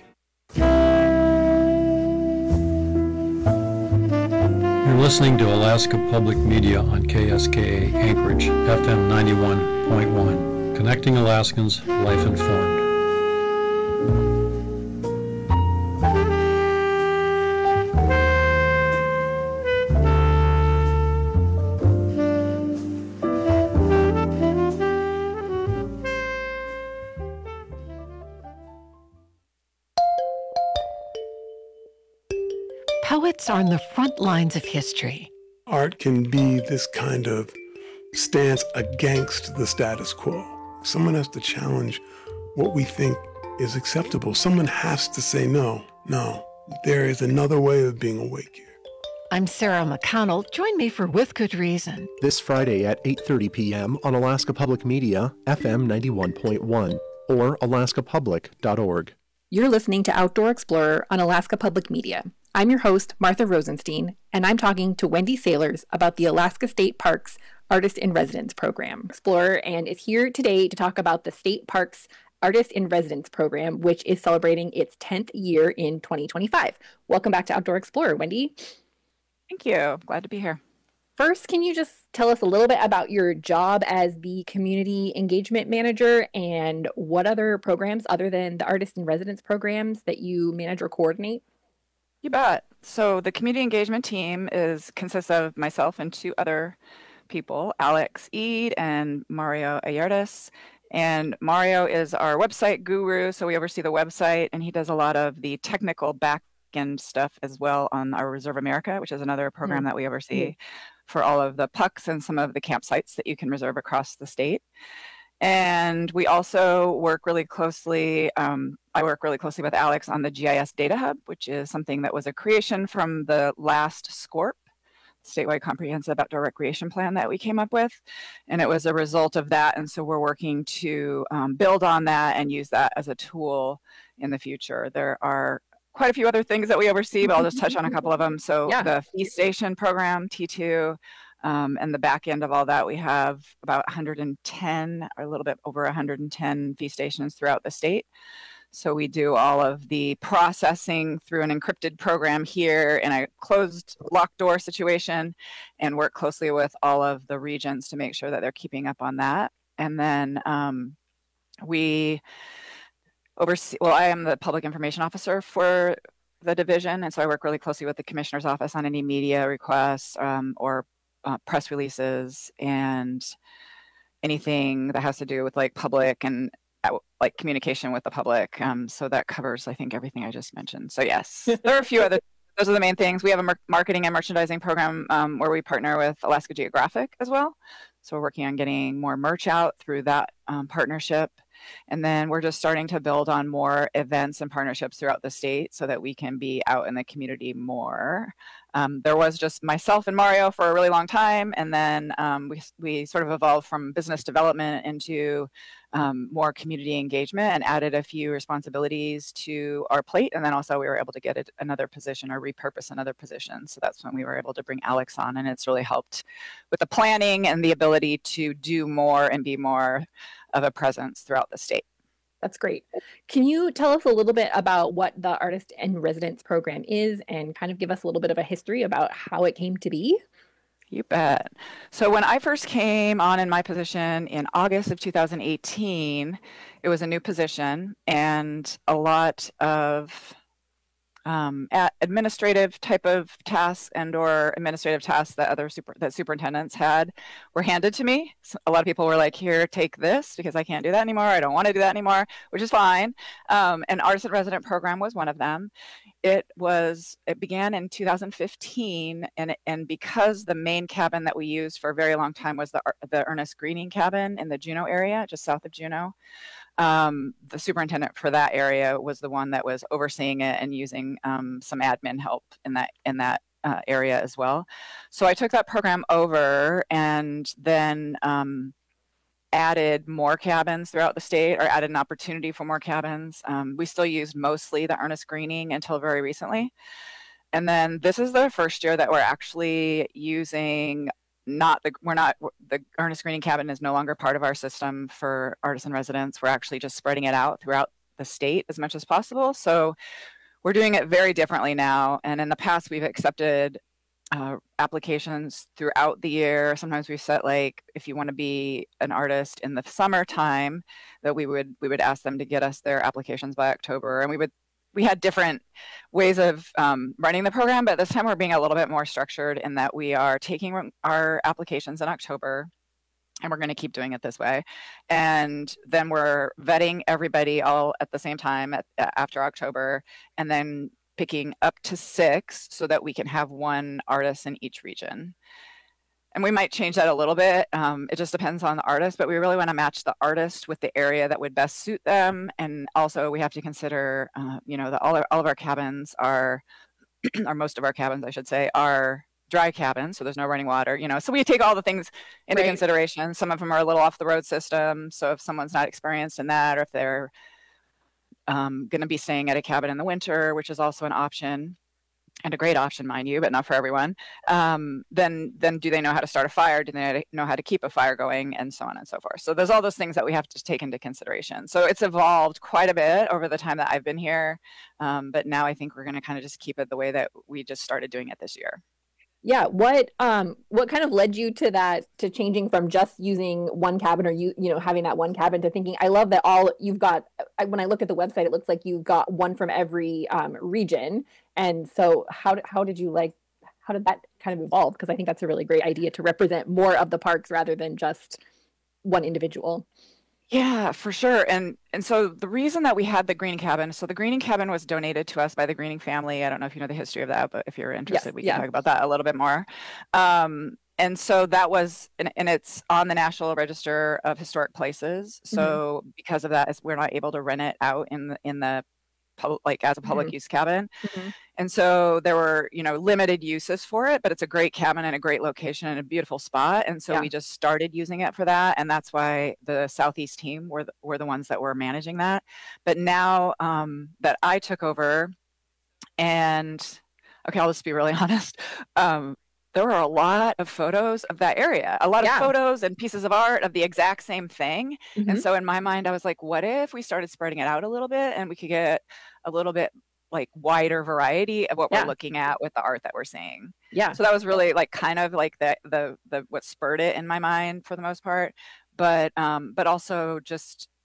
A: You're listening to Alaska Public Media on K S K A Anchorage, F M ninety-one point one, connecting Alaskans, life informed.
G: Poets are on the front lines of history.
H: Art can be this kind of stance against the status quo. Someone has to challenge what we think is acceptable. Someone has to say, no, no, there is another way of being awake here.
G: I'm Sarah McConnell. Join me for With Good Reason.
I: This Friday at eight thirty p.m. on Alaska Public Media, F M ninety-one point one, or alaska public dot org.
B: You're listening to Outdoor Explorer on Alaska Public Media. I'm your host, Martha Rosenstein, and I'm talking to Wendy Sailors about the Alaska State Parks Artist in Residence program. Explorer and is here today to talk about the State Parks Artist in Residence program, which is celebrating its tenth year in twenty twenty-five. Welcome back to Outdoor Explorer, Wendy.
J: Thank you. Glad to be here.
B: First, can you just tell us a little bit about your job as the community engagement manager and what other programs other than the Artist in Residence programs that you manage or coordinate?
J: You bet. So the community engagement team is consists of myself and two other people, Alex Eade and Mario Ayertes. And Mario is our website guru, so we oversee the website, and he does a lot of the technical back end stuff as well on our Reserve America, which is another program mm-hmm. that we oversee mm-hmm. for all of the pucks and some of the campsites that you can reserve across the state. And we also work really closely, um, I work really closely with Alex on the G I S Data Hub, which is something that was a creation from the last SCORP, Statewide Comprehensive Outdoor Recreation Plan that we came up with. And it was a result of that. And so we're working to um, build on that and use that as a tool in the future. There are quite a few other things that we oversee, but I'll just touch on a couple of them. So yeah. the Feast Station program, T two, um, and the back end of all that, we have about one hundred ten, or a little bit over one hundred ten feast stations throughout the state. So we do all of the processing through an encrypted program here in a closed locked door situation, and work closely with all of the regions to make sure that they're keeping up on that. And then um, we oversee, well, I am the public information officer for the division, and so I work really closely with the commissioner's office on any media requests um, or uh, press releases and anything that has to do with like public and uh, like communication with the public. Um, so that covers, I think, everything I just mentioned. So yes, there are a few other. Those are the main things. We have a mar- marketing and merchandising program um, where we partner with Alaska Geographic as well. So we're working on getting more merch out through that um, partnership. And then we're just starting to build on more events and partnerships throughout the state so that we can be out in the community more. Um, there was just myself and Mario for a really long time. And then um, we, we sort of evolved from business development into um, more community engagement and added a few responsibilities to our plate. And then also we were able to get it, another position or repurpose another position. So that's when we were able to bring Alex on, and it's really helped with the planning and the ability to do more and be more of a presence throughout the state.
B: That's great. Can you tell us a little bit about what the Artist in Residence program is and kind of give us a little bit of a history about how it came to be?
J: You bet. So when I first came on in my position in August of two thousand eighteen, it was a new position and a lot of um, administrative type of tasks and or administrative tasks that other super, that superintendents had were handed to me. So a lot of people were like, here, take this because I can't do that anymore. I don't want to do that anymore, which is fine. Um, and Artist in Residence program was one of them. It was, it began in two thousand fifteen, and and because the main cabin that we used for a very long time was the the Ernest Greening cabin in the Juneau area, just south of Juneau. Um, the superintendent for that area was the one that was overseeing it and using um, some admin help in that in that uh, area as well. So I took that program over and then um, added more cabins throughout the state, or added an opportunity for more cabins. Um, we still used mostly the Ernest Greening until very recently. And then this is the first year that we're actually using not the, we're not, the Ernest Greening cabin is no longer part of our system for Artist in Residence. We're actually just spreading it out throughout the state as much as possible. So we're doing it very differently now. And in the past, we've accepted uh, applications throughout the year. Sometimes we set like, if you want to be an artist in the summertime, that we would, we would ask them to get us their applications by October. And we would, we had different ways of um, running the program, but this time we're being a little bit more structured in that we are taking our applications in October, and we're going to keep doing it this way. And then we're vetting everybody all at the same time at, after October, and then picking up to six so that we can have one artist in each region. And we might change that a little bit. Um, it just depends on the artist, but we really want to match the artist with the area that would best suit them. And also we have to consider, uh, you know, that all, our, all of our cabins are, or most of our cabins, I should say, are dry cabins. So there's no running water, you know, so we take all the things into
B: Right.
J: consideration. Some of them are a little off the road system. So if someone's not experienced in that, or if they're um, going to be staying at a cabin in the winter, which is also an option, and a great option, mind you, but not for everyone, um, then then do they know how to start a fire? Do they know how to keep a fire going? And so on and so forth. So there's all those things that we have to take into consideration. So it's evolved quite a bit over the time that I've been here. Um, but now I think we're going to kind of just keep it the way that we just started doing it this year.
B: Yeah, what um what kind of led you to that, to changing from just using one cabin, or you you know having that one cabin, to thinking, I love that all you've got. I, when I look at the website, it looks like you've got one from every um, region. And so how did how did you like how did that kind of evolve? Because I think that's a really great idea to represent more of the parks rather than just one individual.
J: Yeah, for sure. And and so the reason that we had the Greening cabin, so the Greening cabin was donated to us by the Greening family. I don't know if you know the history of that, but if you're interested,
B: Yes,
J: we can
B: yeah.
J: talk about that a little bit more. Um, and so that was, and, and it's on the National Register of Historic Places. So because of that, is we're not able to rent it out in the in the public, like as a public
B: Mhm.
J: use cabin.
B: Mhm.
J: And so there were, you know, limited uses for it, but it's a great cabin and a great location and a beautiful spot. And so
B: Yeah.
J: we just started using it for that. And that's why the Southeast team were the, were the ones that were managing that. But now um, that I took over, and okay, I'll just be really honest. Um, there were a lot of photos of that area, a lot
B: Yeah.
J: of photos and pieces of art of the exact same thing.
B: Mhm.
J: And so in my mind, I was like, what if we started spreading it out a little bit and we could get a little bit like wider variety of what
B: Yeah.
J: we're looking at with the art that we're seeing.
B: Yeah.
J: So that was really like kind of like the the the what spurred it in my mind for the most part. But um, but also just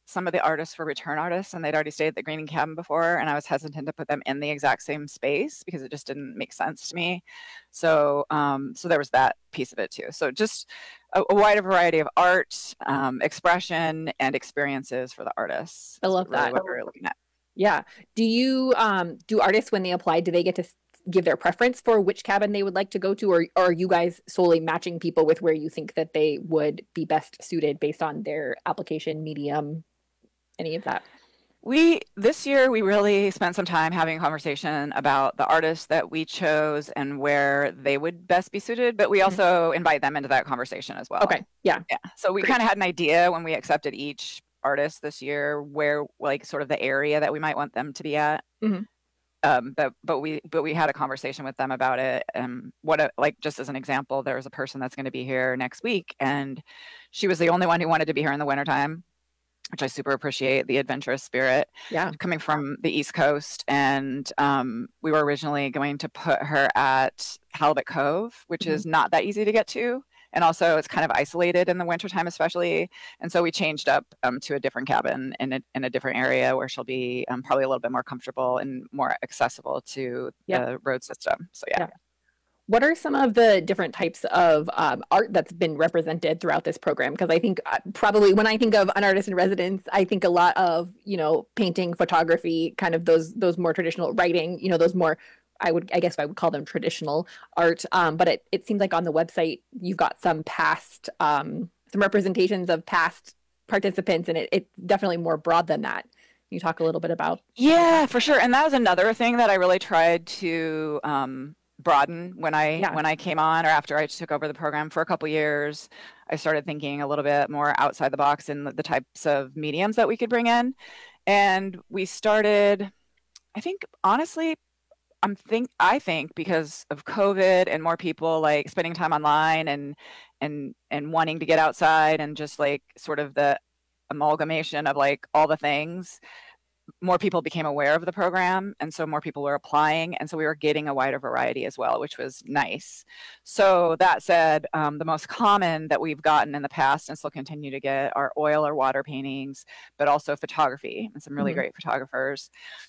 J: some of the artists were return artists and they'd already stayed at the Greening Cabin before, and I was hesitant to put them in the exact same space because it just didn't make sense to me. So, um, so there was that piece of it too. So just a, a wider variety of art, um, expression, and experiences for the artists.
B: I love
J: really
B: that.
J: What we're looking at.
B: Yeah. Do you, um, do artists, when they apply, do they get to give their preference for which cabin they would like to go to, or, or are you guys solely matching people with where you think that they would be best suited based on their application medium, any of that?
J: We, this year, we really spent some time having a conversation about the artists that we chose and where they would best be suited, but we also mm-hmm. invite them into that conversation as well.
B: Okay. Yeah.
J: Yeah. So we kind of had an idea when we accepted each artist this year where, like, sort of the area that we might want them to be at.
B: Mm-hmm.
J: Um, but but we but we had a conversation with them about it. And what a, like just as an example, there was a person that's going to be here next week, and she was the only one who wanted to be here in the wintertime, which I super appreciate, the adventurous spirit.
B: Yeah,
J: coming from the East Coast, and um, we were originally going to put her at Halibut Cove, which mm-hmm. is not that easy to get to. And also it's kind of isolated in the wintertime, especially. And so we changed up um, to a different cabin in a, in a different area where she'll be um, probably a little bit more comfortable and more accessible to
B: yep.
J: the road system. So yeah.
B: yeah. What are some of the different types of um, art that's been represented throughout this program? Because I think uh, probably when I think of an artist in residence, I think a lot of, you know, painting, photography, kind of those those more traditional writing, you know, those more I would, I guess I would call them traditional art. Um, but it, it seems like on the website, you've got some past, um, some representations of past participants, and it, it's definitely more broad than that. Can you talk a little bit about?
J: Yeah, for sure. And that was another thing that I really tried to um, broaden when I, yeah. when I came on, or after I took over the program for a couple years. I started thinking a little bit more outside the box in the, the types of mediums that we could bring in. And we started, I think, honestly, I'm think I think because of COVID and more people like spending time online and and and wanting to get outside and just like sort of the amalgamation of like all the things, more people became aware of the program, and so more people were applying, and so we were getting a wider variety as well, which was nice. So that said, um, the most common that we've gotten in the past and still continue to get are oil or water paintings, but also photography and some really mm-hmm. great photographers.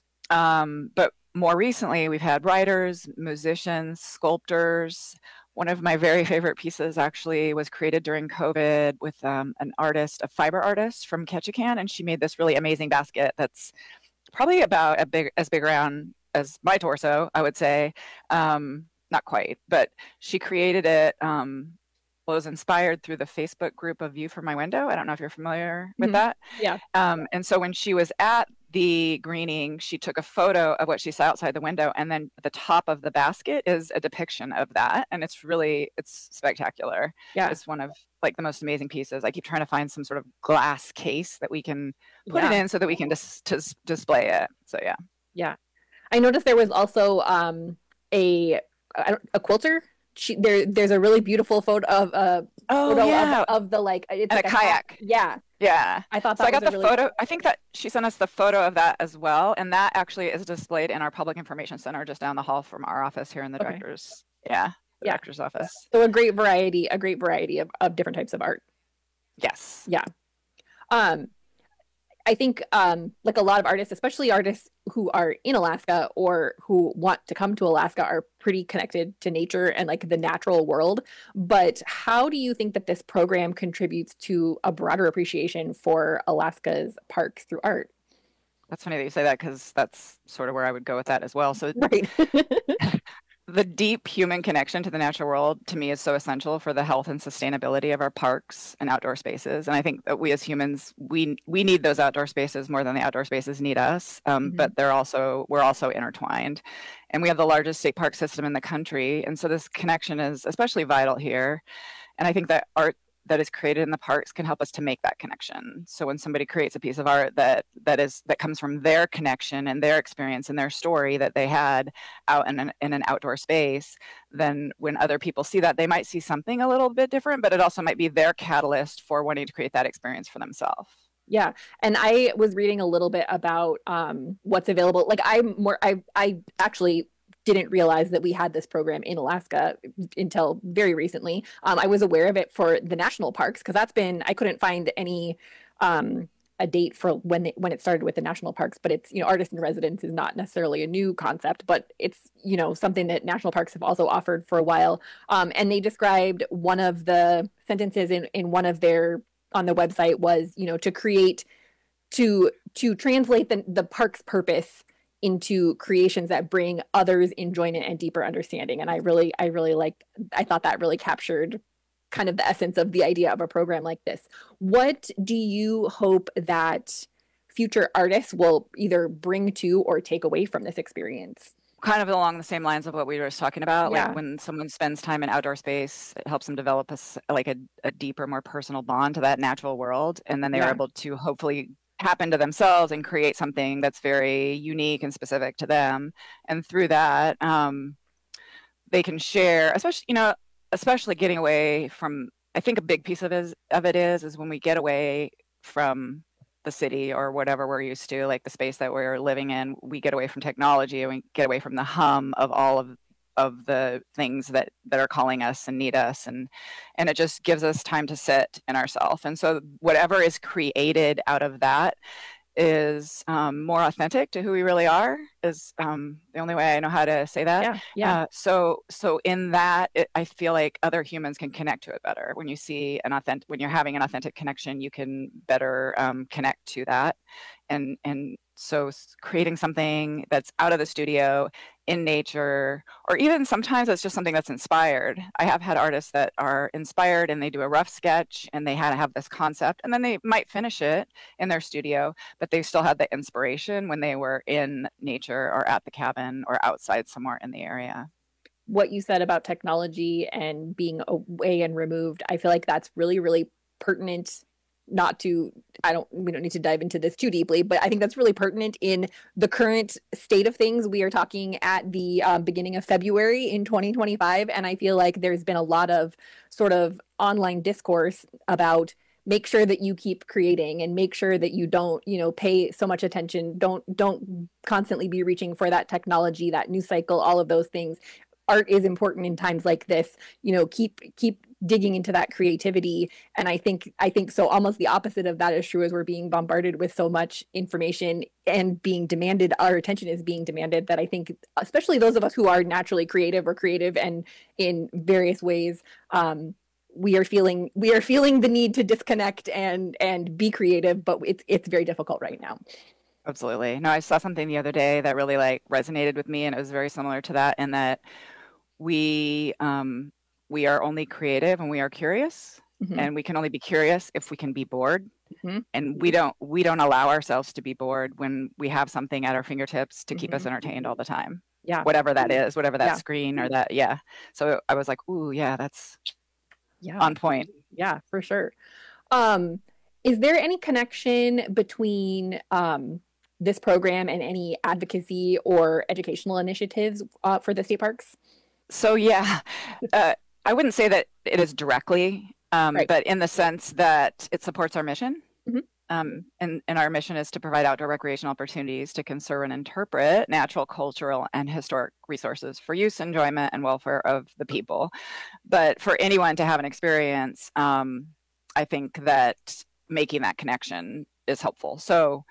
J: Um, but more recently, we've had writers, musicians, sculptors. One of my very favorite pieces actually was created during COVID with um, an artist, a fiber artist from Ketchikan, and she made this really amazing basket that's probably about a big, as big around as my torso, I would say. Um, not quite, but she created it. Um, well, it was inspired through the Facebook group of View from My Window. I don't know if you're familiar with mm-hmm. that.
B: Yeah.
J: Um, and so when she was at the greening, she took a photo of what she saw outside the window, and then the top of the basket is a depiction of that, and it's really it's spectacular.
B: Yeah,
J: it's one of like the most amazing pieces. I keep trying to find some sort of glass case that we can put
B: yeah.
J: it in so that we can just dis- dis- display it. So yeah,
B: yeah. I noticed there was also um, a a quilter. She, there, there's a really beautiful photo of uh,
J: oh,
B: photo
J: yeah.
B: of, of the like it's
J: and
B: like
J: a kayak.
B: A, yeah,
J: yeah.
B: I thought
J: that. So
B: was
J: I got
B: a
J: the
B: really...
J: photo. I think that she sent us the photo of that as well, and that actually is displayed in our public information center just down the hall from our office here in the
B: okay.
J: director's. Yeah, the
B: yeah.
J: director's office.
B: So a great variety, a great variety of, of different types of art.
J: Yes.
B: Yeah. Um, I think um, like a lot of artists, especially artists who are in Alaska or who want to come to Alaska, are pretty connected to nature and like the natural world. But how do you think that this program contributes to a broader appreciation for Alaska's parks through art?
J: That's funny that you say that, because that's sort of where I would go with that as well. So
B: right.
J: the deep human connection to the natural world, to me, is so essential for the health and sustainability of our parks and outdoor spaces. And I think that we as humans, we we need those outdoor spaces more than the outdoor spaces need us. Um, mm-hmm. But they're also we're also intertwined, and we have the largest state park system in the country. And so this connection is especially vital here. And I think that art that is created in the parks can help us to make that connection. So when somebody creates a piece of art that that is that comes from their connection and their experience and their story that they had out in an, in an outdoor space, then when other people see that, they might see something a little bit different, but it also might be their catalyst for wanting to create that experience for themselves.
B: Yeah. And I was reading a little bit about um, what's available. Like I'm more, I, I actually didn't realize that we had this program in Alaska until very recently. Um, I was aware of it for the national parks because that's been, I couldn't find any um, a date for when they, when it started with the national parks, but it's, you know, artist in residence is not necessarily a new concept, but it's, you know, something that national parks have also offered for a while. Um, and they described one of the sentences in, in one of their, on the website was, you know, to create, to, to translate the, the park's purpose into creations that bring others enjoyment and deeper understanding. And I really, I really like, I thought that really captured kind of the essence of the idea of a program like this. What do you hope that future artists will either bring to or take away from this experience?
J: Kind of along the same lines of what we were just talking about,
B: Yeah.
J: like when someone spends time in outdoor space, it helps them develop a, s- like a, a deeper, more personal bond to that natural world. And then they're
B: Yeah.
J: able to hopefully tap into themselves and create something that's very unique and specific to them. And through that, um, they can share, especially, you know, especially getting away from, I think a big piece of it is, of it is, is when we get away from the city or whatever we're used to, like the space that we're living in, we get away from technology and we get away from the hum of all of of the things that that are calling us and need us, and and it just gives us time to sit in ourselves. And so whatever is created out of that is um, more authentic to who we really are, is um, the only way I know how to say that.
B: Yeah, yeah.
J: Uh, so so in that, it, I feel like other humans can connect to it better. When you see an authentic, when you're having an authentic connection, you can better um, connect to that. And and so s- creating something that's out of the studio, in nature, or even sometimes it's just something that's inspired. I have had artists that are inspired and they do a rough sketch and they had to have this concept, and then they might finish it in their studio, but they still had the inspiration when they were in nature or at the cabin or outside somewhere in the area.
B: What you said about technology and being away and removed, I feel like that's really, really pertinent. Not to, I don't, we don't need to dive into this too deeply, but I think that's really pertinent in the current state of things. We are talking at the um, beginning of February in twenty twenty-five, and I feel like there's been a lot of sort of online discourse about make sure that you keep creating and make sure that you don't, you know, pay so much attention. Don't, don't constantly be reaching for that technology, that news cycle, all of those things. Art is important in times like this, you know, keep, keep digging into that creativity. And I think, I think so almost the opposite of that is true, as we're being bombarded with so much information and being demanded, our attention is being demanded, that I think, especially those of us who are naturally creative or creative and in various ways, um, we are feeling, we are feeling the need to disconnect and, and be creative, but it's, it's very difficult right now.
J: Absolutely. No, I saw something the other day that really like resonated with me, and it was very similar to that, in that we um, we are only creative when we are curious,
B: Mhm.
J: and we can only be curious if we can be bored.
B: Mhm.
J: And we don't we don't allow ourselves to be bored when we have something at our fingertips to keep us
B: Mhm.
J: entertained all the time,
B: Yeah.
J: whatever that is, whatever that
B: Yeah.
J: screen or that. Yeah. So I was like, ooh, yeah, that's
B: Yeah.
J: on point.
B: Yeah, for sure. Um, is there any connection between um, this program and any advocacy or educational initiatives uh, for the state parks?
J: So yeah, uh, I wouldn't say that it is directly, um,
B: Right.
J: but in the sense that it supports our mission.
B: Mhm.
J: Um, and, and our mission is to provide outdoor recreation opportunities to conserve and interpret natural, cultural, and historic resources for use, enjoyment, and welfare of the people. But for anyone to have an experience, um, I think that making that connection is helpful. So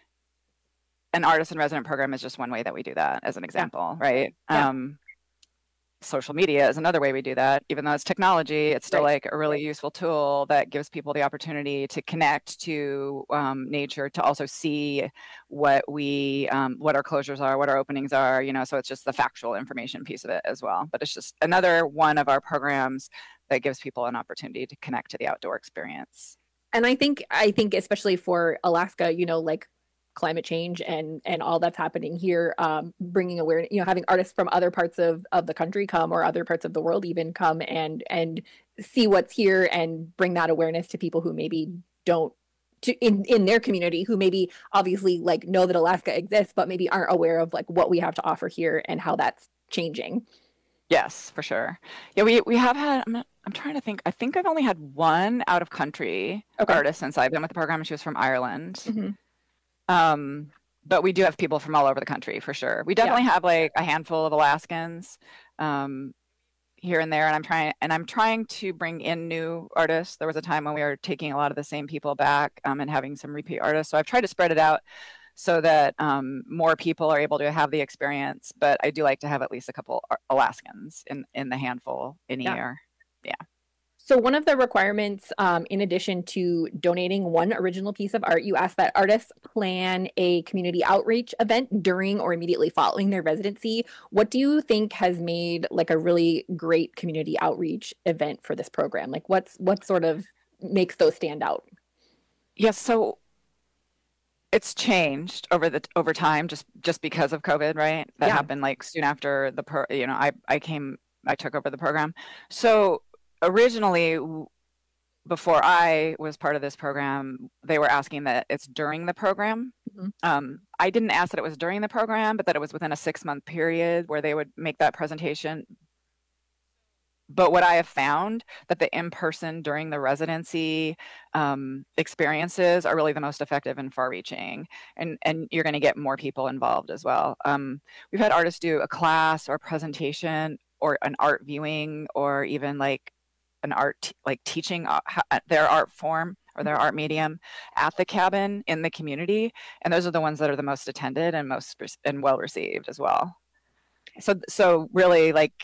J: an artist in resident program is just one way that we do that, as an example, right?
B: Yeah.
J: Um, social media is another way we do that. Even though it's technology, it's still
B: Right.
J: like a really useful tool that gives people the opportunity to connect to um, nature, to also see what we, um, what our closures are, what our openings are, you know, so it's just the factual information piece of it as well. But it's just another one of our programs that gives people an opportunity to connect to the outdoor experience.
B: And I think, I think especially for Alaska, you know, like climate change and and all that's happening here, um, bringing awareness, you know, having artists from other parts of of the country come, or other parts of the world even come and and see what's here and bring that awareness to people who maybe don't, to in in their community, who maybe obviously like know that Alaska exists, but maybe aren't aware of like what we have to offer here and how that's changing.
J: Yes, for sure. Yeah, we we have had. I'm not, I'm trying to think. I think I've only had one out of country
B: Okay.
J: artist since I've been with the program, and she was from Ireland.
B: Mhm.
J: Um, but we do have people from all over the country for sure. We definitely have like a handful of Alaskans. Um, here and there, and I'm trying and I'm trying to bring in new artists. There was a time when we were taking a lot of the same people back um, and having some repeat artists. So I've tried to spread it out so that um, more people are able to have the experience. But I do like to have at least a couple Alaskans in in the handful in a
B: Yeah.
J: year. Yeah.
B: So one of the requirements, um, in addition to donating one original piece of art, you ask that artists plan a community outreach event during or immediately following their residency. What do you think has made like a really great community outreach event for this program? Like what's what sort of makes those stand out?
J: Yes. So it's changed over the over time, just just because of COVID, right? That
B: Yeah.
J: happened like soon after the pro. You know, I I came, I took over the program. So originally, w- before I was part of this program, they were asking that it's during the program.
B: Mhm.
J: Um, I didn't ask that it was during the program, but that it was within a six month period where they would make that presentation. But what I have found that the in-person during the residency um, experiences are really the most effective and far-reaching, and and you're going to get more people involved as well. Um, we've had artists do a class or a presentation or an art viewing or even like an art t- like teaching uh, ho- uh, their art form or their art medium at the cabin in the community, and those are the ones that are the most attended and most res- and well received as well. So so really like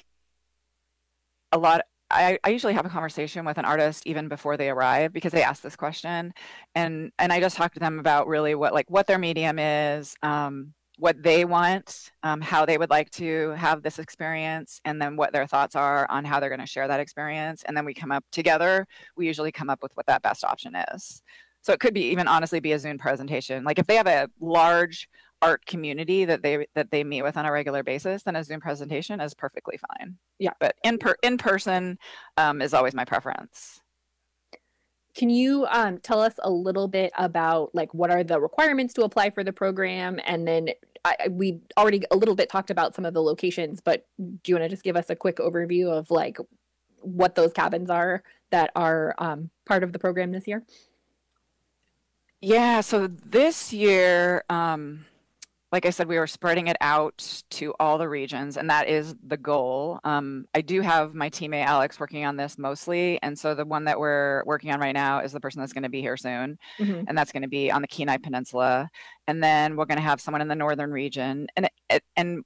J: a lot I, I usually have a conversation with an artist even before they arrive because they ask this question, and and I just talk to them about really what like what their medium is, um, what they want, um, how they would like to have this experience, and then what their thoughts are on how they're going to share that experience, and then we come up together. We usually come up with what that best option is. So it could be even honestly be a Zoom presentation. Like if they have a large art community that they that they meet with on a regular basis, then a Zoom presentation is perfectly fine.
B: Yeah.
J: But in per in person um, is always my preference.
B: Can you um, tell us a little bit about like what are the requirements to apply for the program? And then I, I- we already a little bit talked about some of the locations, but do you want to just give us a quick overview of like what those cabins are that are um, part of the program this year?
J: Yeah, so this year, um, like I said, we were spreading it out to all the regions, and that is the goal. Um, I do have my teammate Alex working on this mostly, and so the one that we're working on right now is the person that's going to be here soon,
B: Mhm.
J: and that's going to be on the Kenai Peninsula, and then we're going to have someone in the northern region, and it, it, and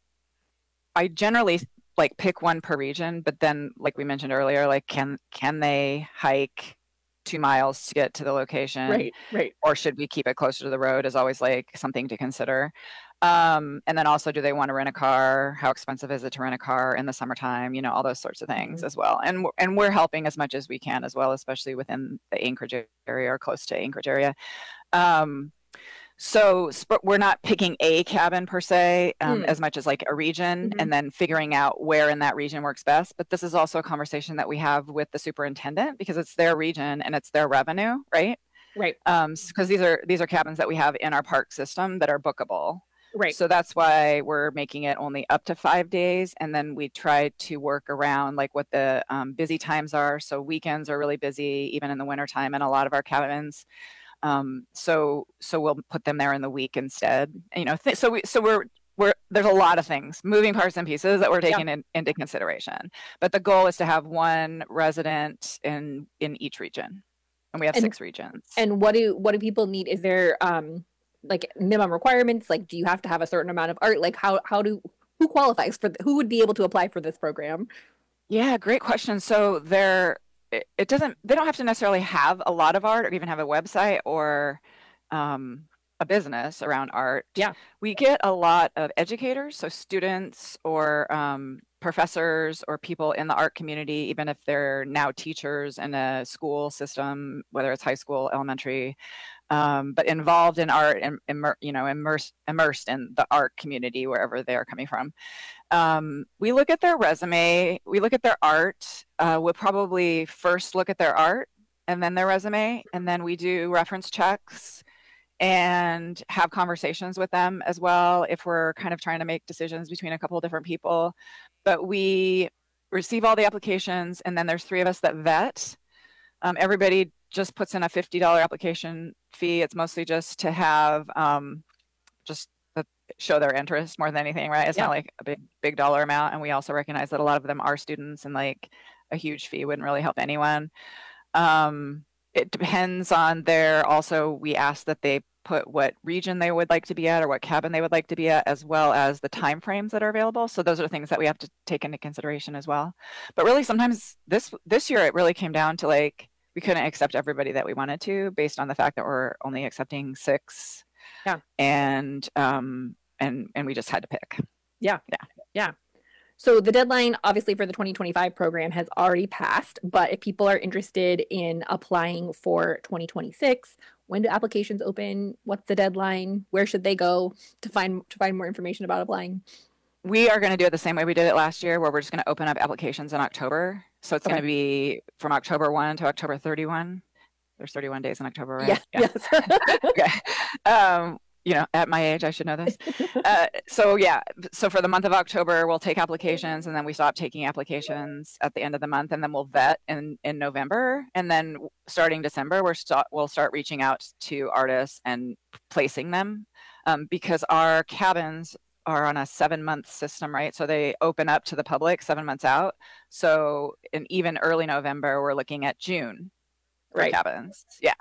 J: I generally like pick one per region, but then like we mentioned earlier, like can can they hike two miles to get to the location?
B: Right, right.
J: Or should we keep it closer to the road is always like something to consider. Um, and then also, do they want to rent a car? How expensive is it to rent a car in the summertime? You know, all those sorts of things
B: Mhm.
J: as well. And we're, and we're helping as much as we can as well, especially within the Anchorage area or close to Anchorage area. Um, so sp- we're not picking a cabin per se, um,
B: Mm.
J: as much as like a region,
B: Mhm.
J: and then figuring out where in that region works best. But this is also a conversation that we have with the superintendent because it's their region and it's their revenue, right?
B: Right,
J: Um, because these are these are cabins that we have in our park system that are bookable.
B: right.
J: So that's why we're making it only up to five days, and then we try to work around like what the um, busy times are. So weekends are really busy, even in the wintertime, in a lot of our cabins. Um, so so we'll put them there in the week instead. You know, th- so we so we're we're there's a lot of things, moving parts and pieces that we're
B: Yeah.
J: taking in, into consideration. But the goal is to have one resident in in each region, and we have
B: And-
J: six regions.
B: And what do what do people need? Is there um like minimum requirements? Like, do you have to have a certain amount of art? Like, how how do who qualifies for th- who would be able to apply for this program?
J: Yeah, great question. So they're it, it doesn't they don't have to necessarily have a lot of art or even have a website or um, a business around art.
B: Yeah.
J: We get a lot of educators, so students or um, professors or people in the art community, even if they're now teachers in a school system, whether it's high school, elementary, um, but involved in art and immer, you know immersed immersed in the art community wherever they're coming from. Um, we look at their resume, we look at their art. Uh, we'll probably first look at their art and then their resume, and then we do reference checks and have conversations with them as well if we're kind of trying to make decisions between a couple of different people. But we receive all the applications, and then there's three of us that vet. Um, everybody just puts in a fifty dollars application fee. It's mostly just to have um, just that show their interest more than anything, right? It's
B: Yeah.
J: not like a big, big dollar amount. And we also recognize that a lot of them are students and like a huge fee wouldn't really help anyone. Um, it depends on their, also, we ask that they put what region they would like to be at or what cabin they would like to be at, as well as the time frames that are available. So those are things that we have to take into consideration as well. But really, sometimes this this year, it really came down to like, we couldn't accept everybody that we wanted to based on the fact that we're only accepting six.
B: Yeah.
J: And, um, and, and we just had to pick.
B: Yeah.
J: Yeah.
B: Yeah. So the deadline, obviously, for the twenty twenty-five program has already passed. But if people are interested in applying for twenty twenty-six, when do applications open? What's the deadline? Where should they go to find to find more information about applying?
J: We are going to do it the same way we did it last year, where we're just going to open up applications in October. So it's
B: Okay.
J: going to be from October first to October thirty-first. There's thirty-one days in October, right?
B: Yeah. Yes.
J: Okay. Um, you know, at my age, I should know this. Uh, so yeah, so for the month of October, we'll take applications, and then we stop taking applications at the end of the month, and then we'll vet in, in November. And then starting December, we're st- we'll start reaching out to artists and placing them, um, because our cabins are on a seven month system, right? So they open up to the public seven months out. So in even early November, we're looking at June for
B: Right.
J: cabins. Yeah.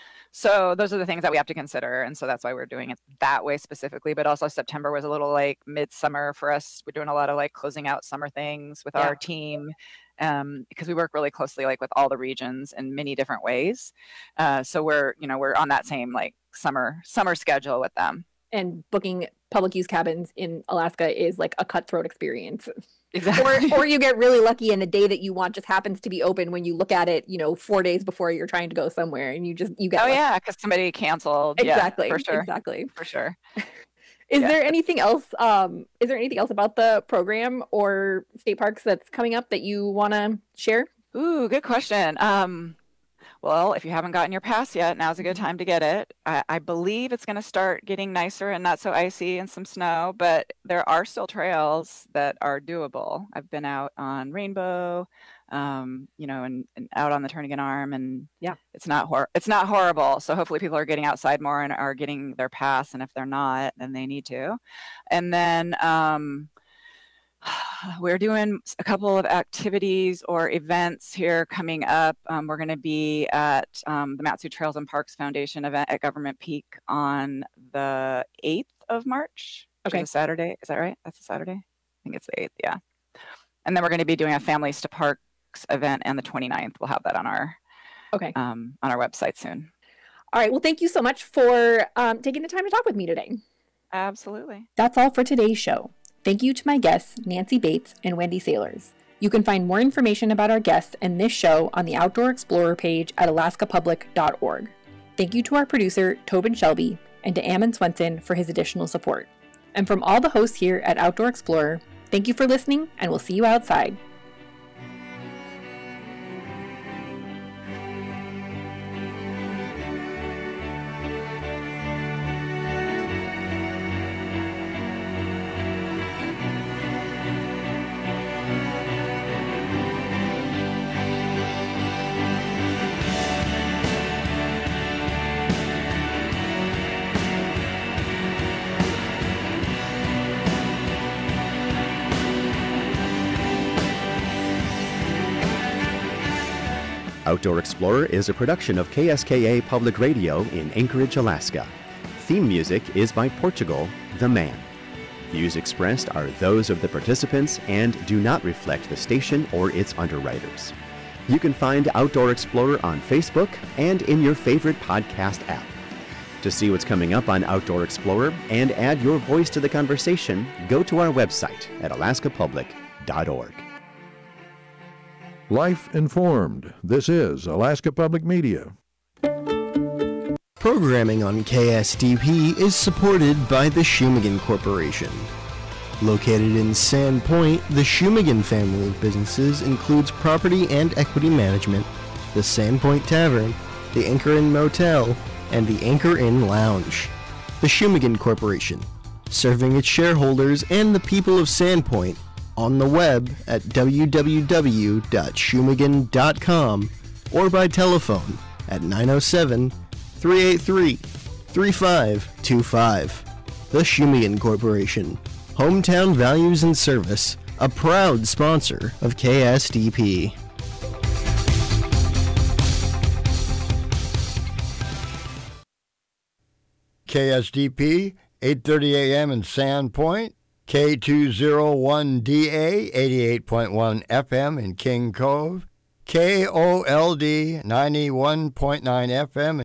J: So those are the things that we have to consider. And so that's why we're doing it that way specifically. But also September was a little like midsummer for us. We're doing a lot of like closing out summer things with
B: Yeah.
J: our team, um, because we work really closely like with all the regions in many different ways. Uh, so we're, you know, we're on that same like summer, summer schedule with them.
B: And booking public use cabins in Alaska is like a cutthroat experience.
J: Exactly.
B: Or or you get really lucky and the day that you want just happens to be open when you look at it, you know, four days before you're trying to go somewhere and you just you get
J: Oh
B: lucky.
J: yeah, because somebody canceled.
B: Exactly.
J: Yeah, for sure.
B: Exactly.
J: For sure.
B: Is
J: Yeah.
B: there anything else um is there anything else about the program or state parks that's coming up that you want to share?
J: Ooh, good question. Um, well, if you haven't gotten your pass yet, now's a good time to get it. I, I believe it's going to start getting nicer and not so icy and some snow, but there are still trails that are doable. I've been out on Rainbow, um, you know, and, and out on the Turnagain Arm, and
B: Yeah.
J: it's not hor- it's not horrible. So hopefully people are getting outside more and are getting their pass, and if they're not, then they need to. And then um, we're doing a couple of activities or events here coming up. Um, we're going to be at um, the Mat-Su Trails and Parks Foundation event at Government Peak on the eighth of March, which
B: Okay.
J: is a Saturday. Is that right? That's a Saturday? I think it's the eighth, yeah. And then we're going to be doing a Families to Parks event on the twenty-ninth. We'll have that on our
B: Okay.
J: um, on our website soon.
B: All right. Well, thank you so much for um, taking the time to talk with me today.
J: Absolutely.
B: That's all for today's show. Thank you to my guests, Nancy Bates and Wendy Sailors. You can find more information about our guests and this show on the Outdoor Explorer page at alaska public dot org. Thank you to our producer, Tobin Shelby, and to Ammon Swenson for his additional support. And from all the hosts here at Outdoor Explorer, thank you for listening, and we'll see you outside.
F: Outdoor Explorer is a production of K S K A Public Radio in Anchorage, Alaska. Theme music is by Portugal, The Man. Views expressed are those of the participants and do not reflect the station or its underwriters. You can find Outdoor Explorer on Facebook and in your favorite podcast app. To see what's coming up on Outdoor Explorer and add your voice to the conversation, go to our website at alaska public dot org.
K: Life Informed. This is Alaska Public Media.
L: Programming on K S D P is supported by the Shumagan Corporation. Located in Sand Point, the Shumagan family of businesses includes property and equity management, the Sand Point Tavern, the Anchor Inn Motel, and the Anchor Inn Lounge. The Shumagan Corporation, serving its shareholders and the people of Sand Point on the web at w w w dot shumagan dot com or by telephone at nine oh seven, three eight three, three five two five. the Shumigan Corporation. Hometown Values and Service, a proud sponsor of K S D P.
M: K S D P, eight thirty a.m. in Sandpoint, K two oh one D A, eighty-eight point one F M in King Cove, K O L D, ninety-one point nine F M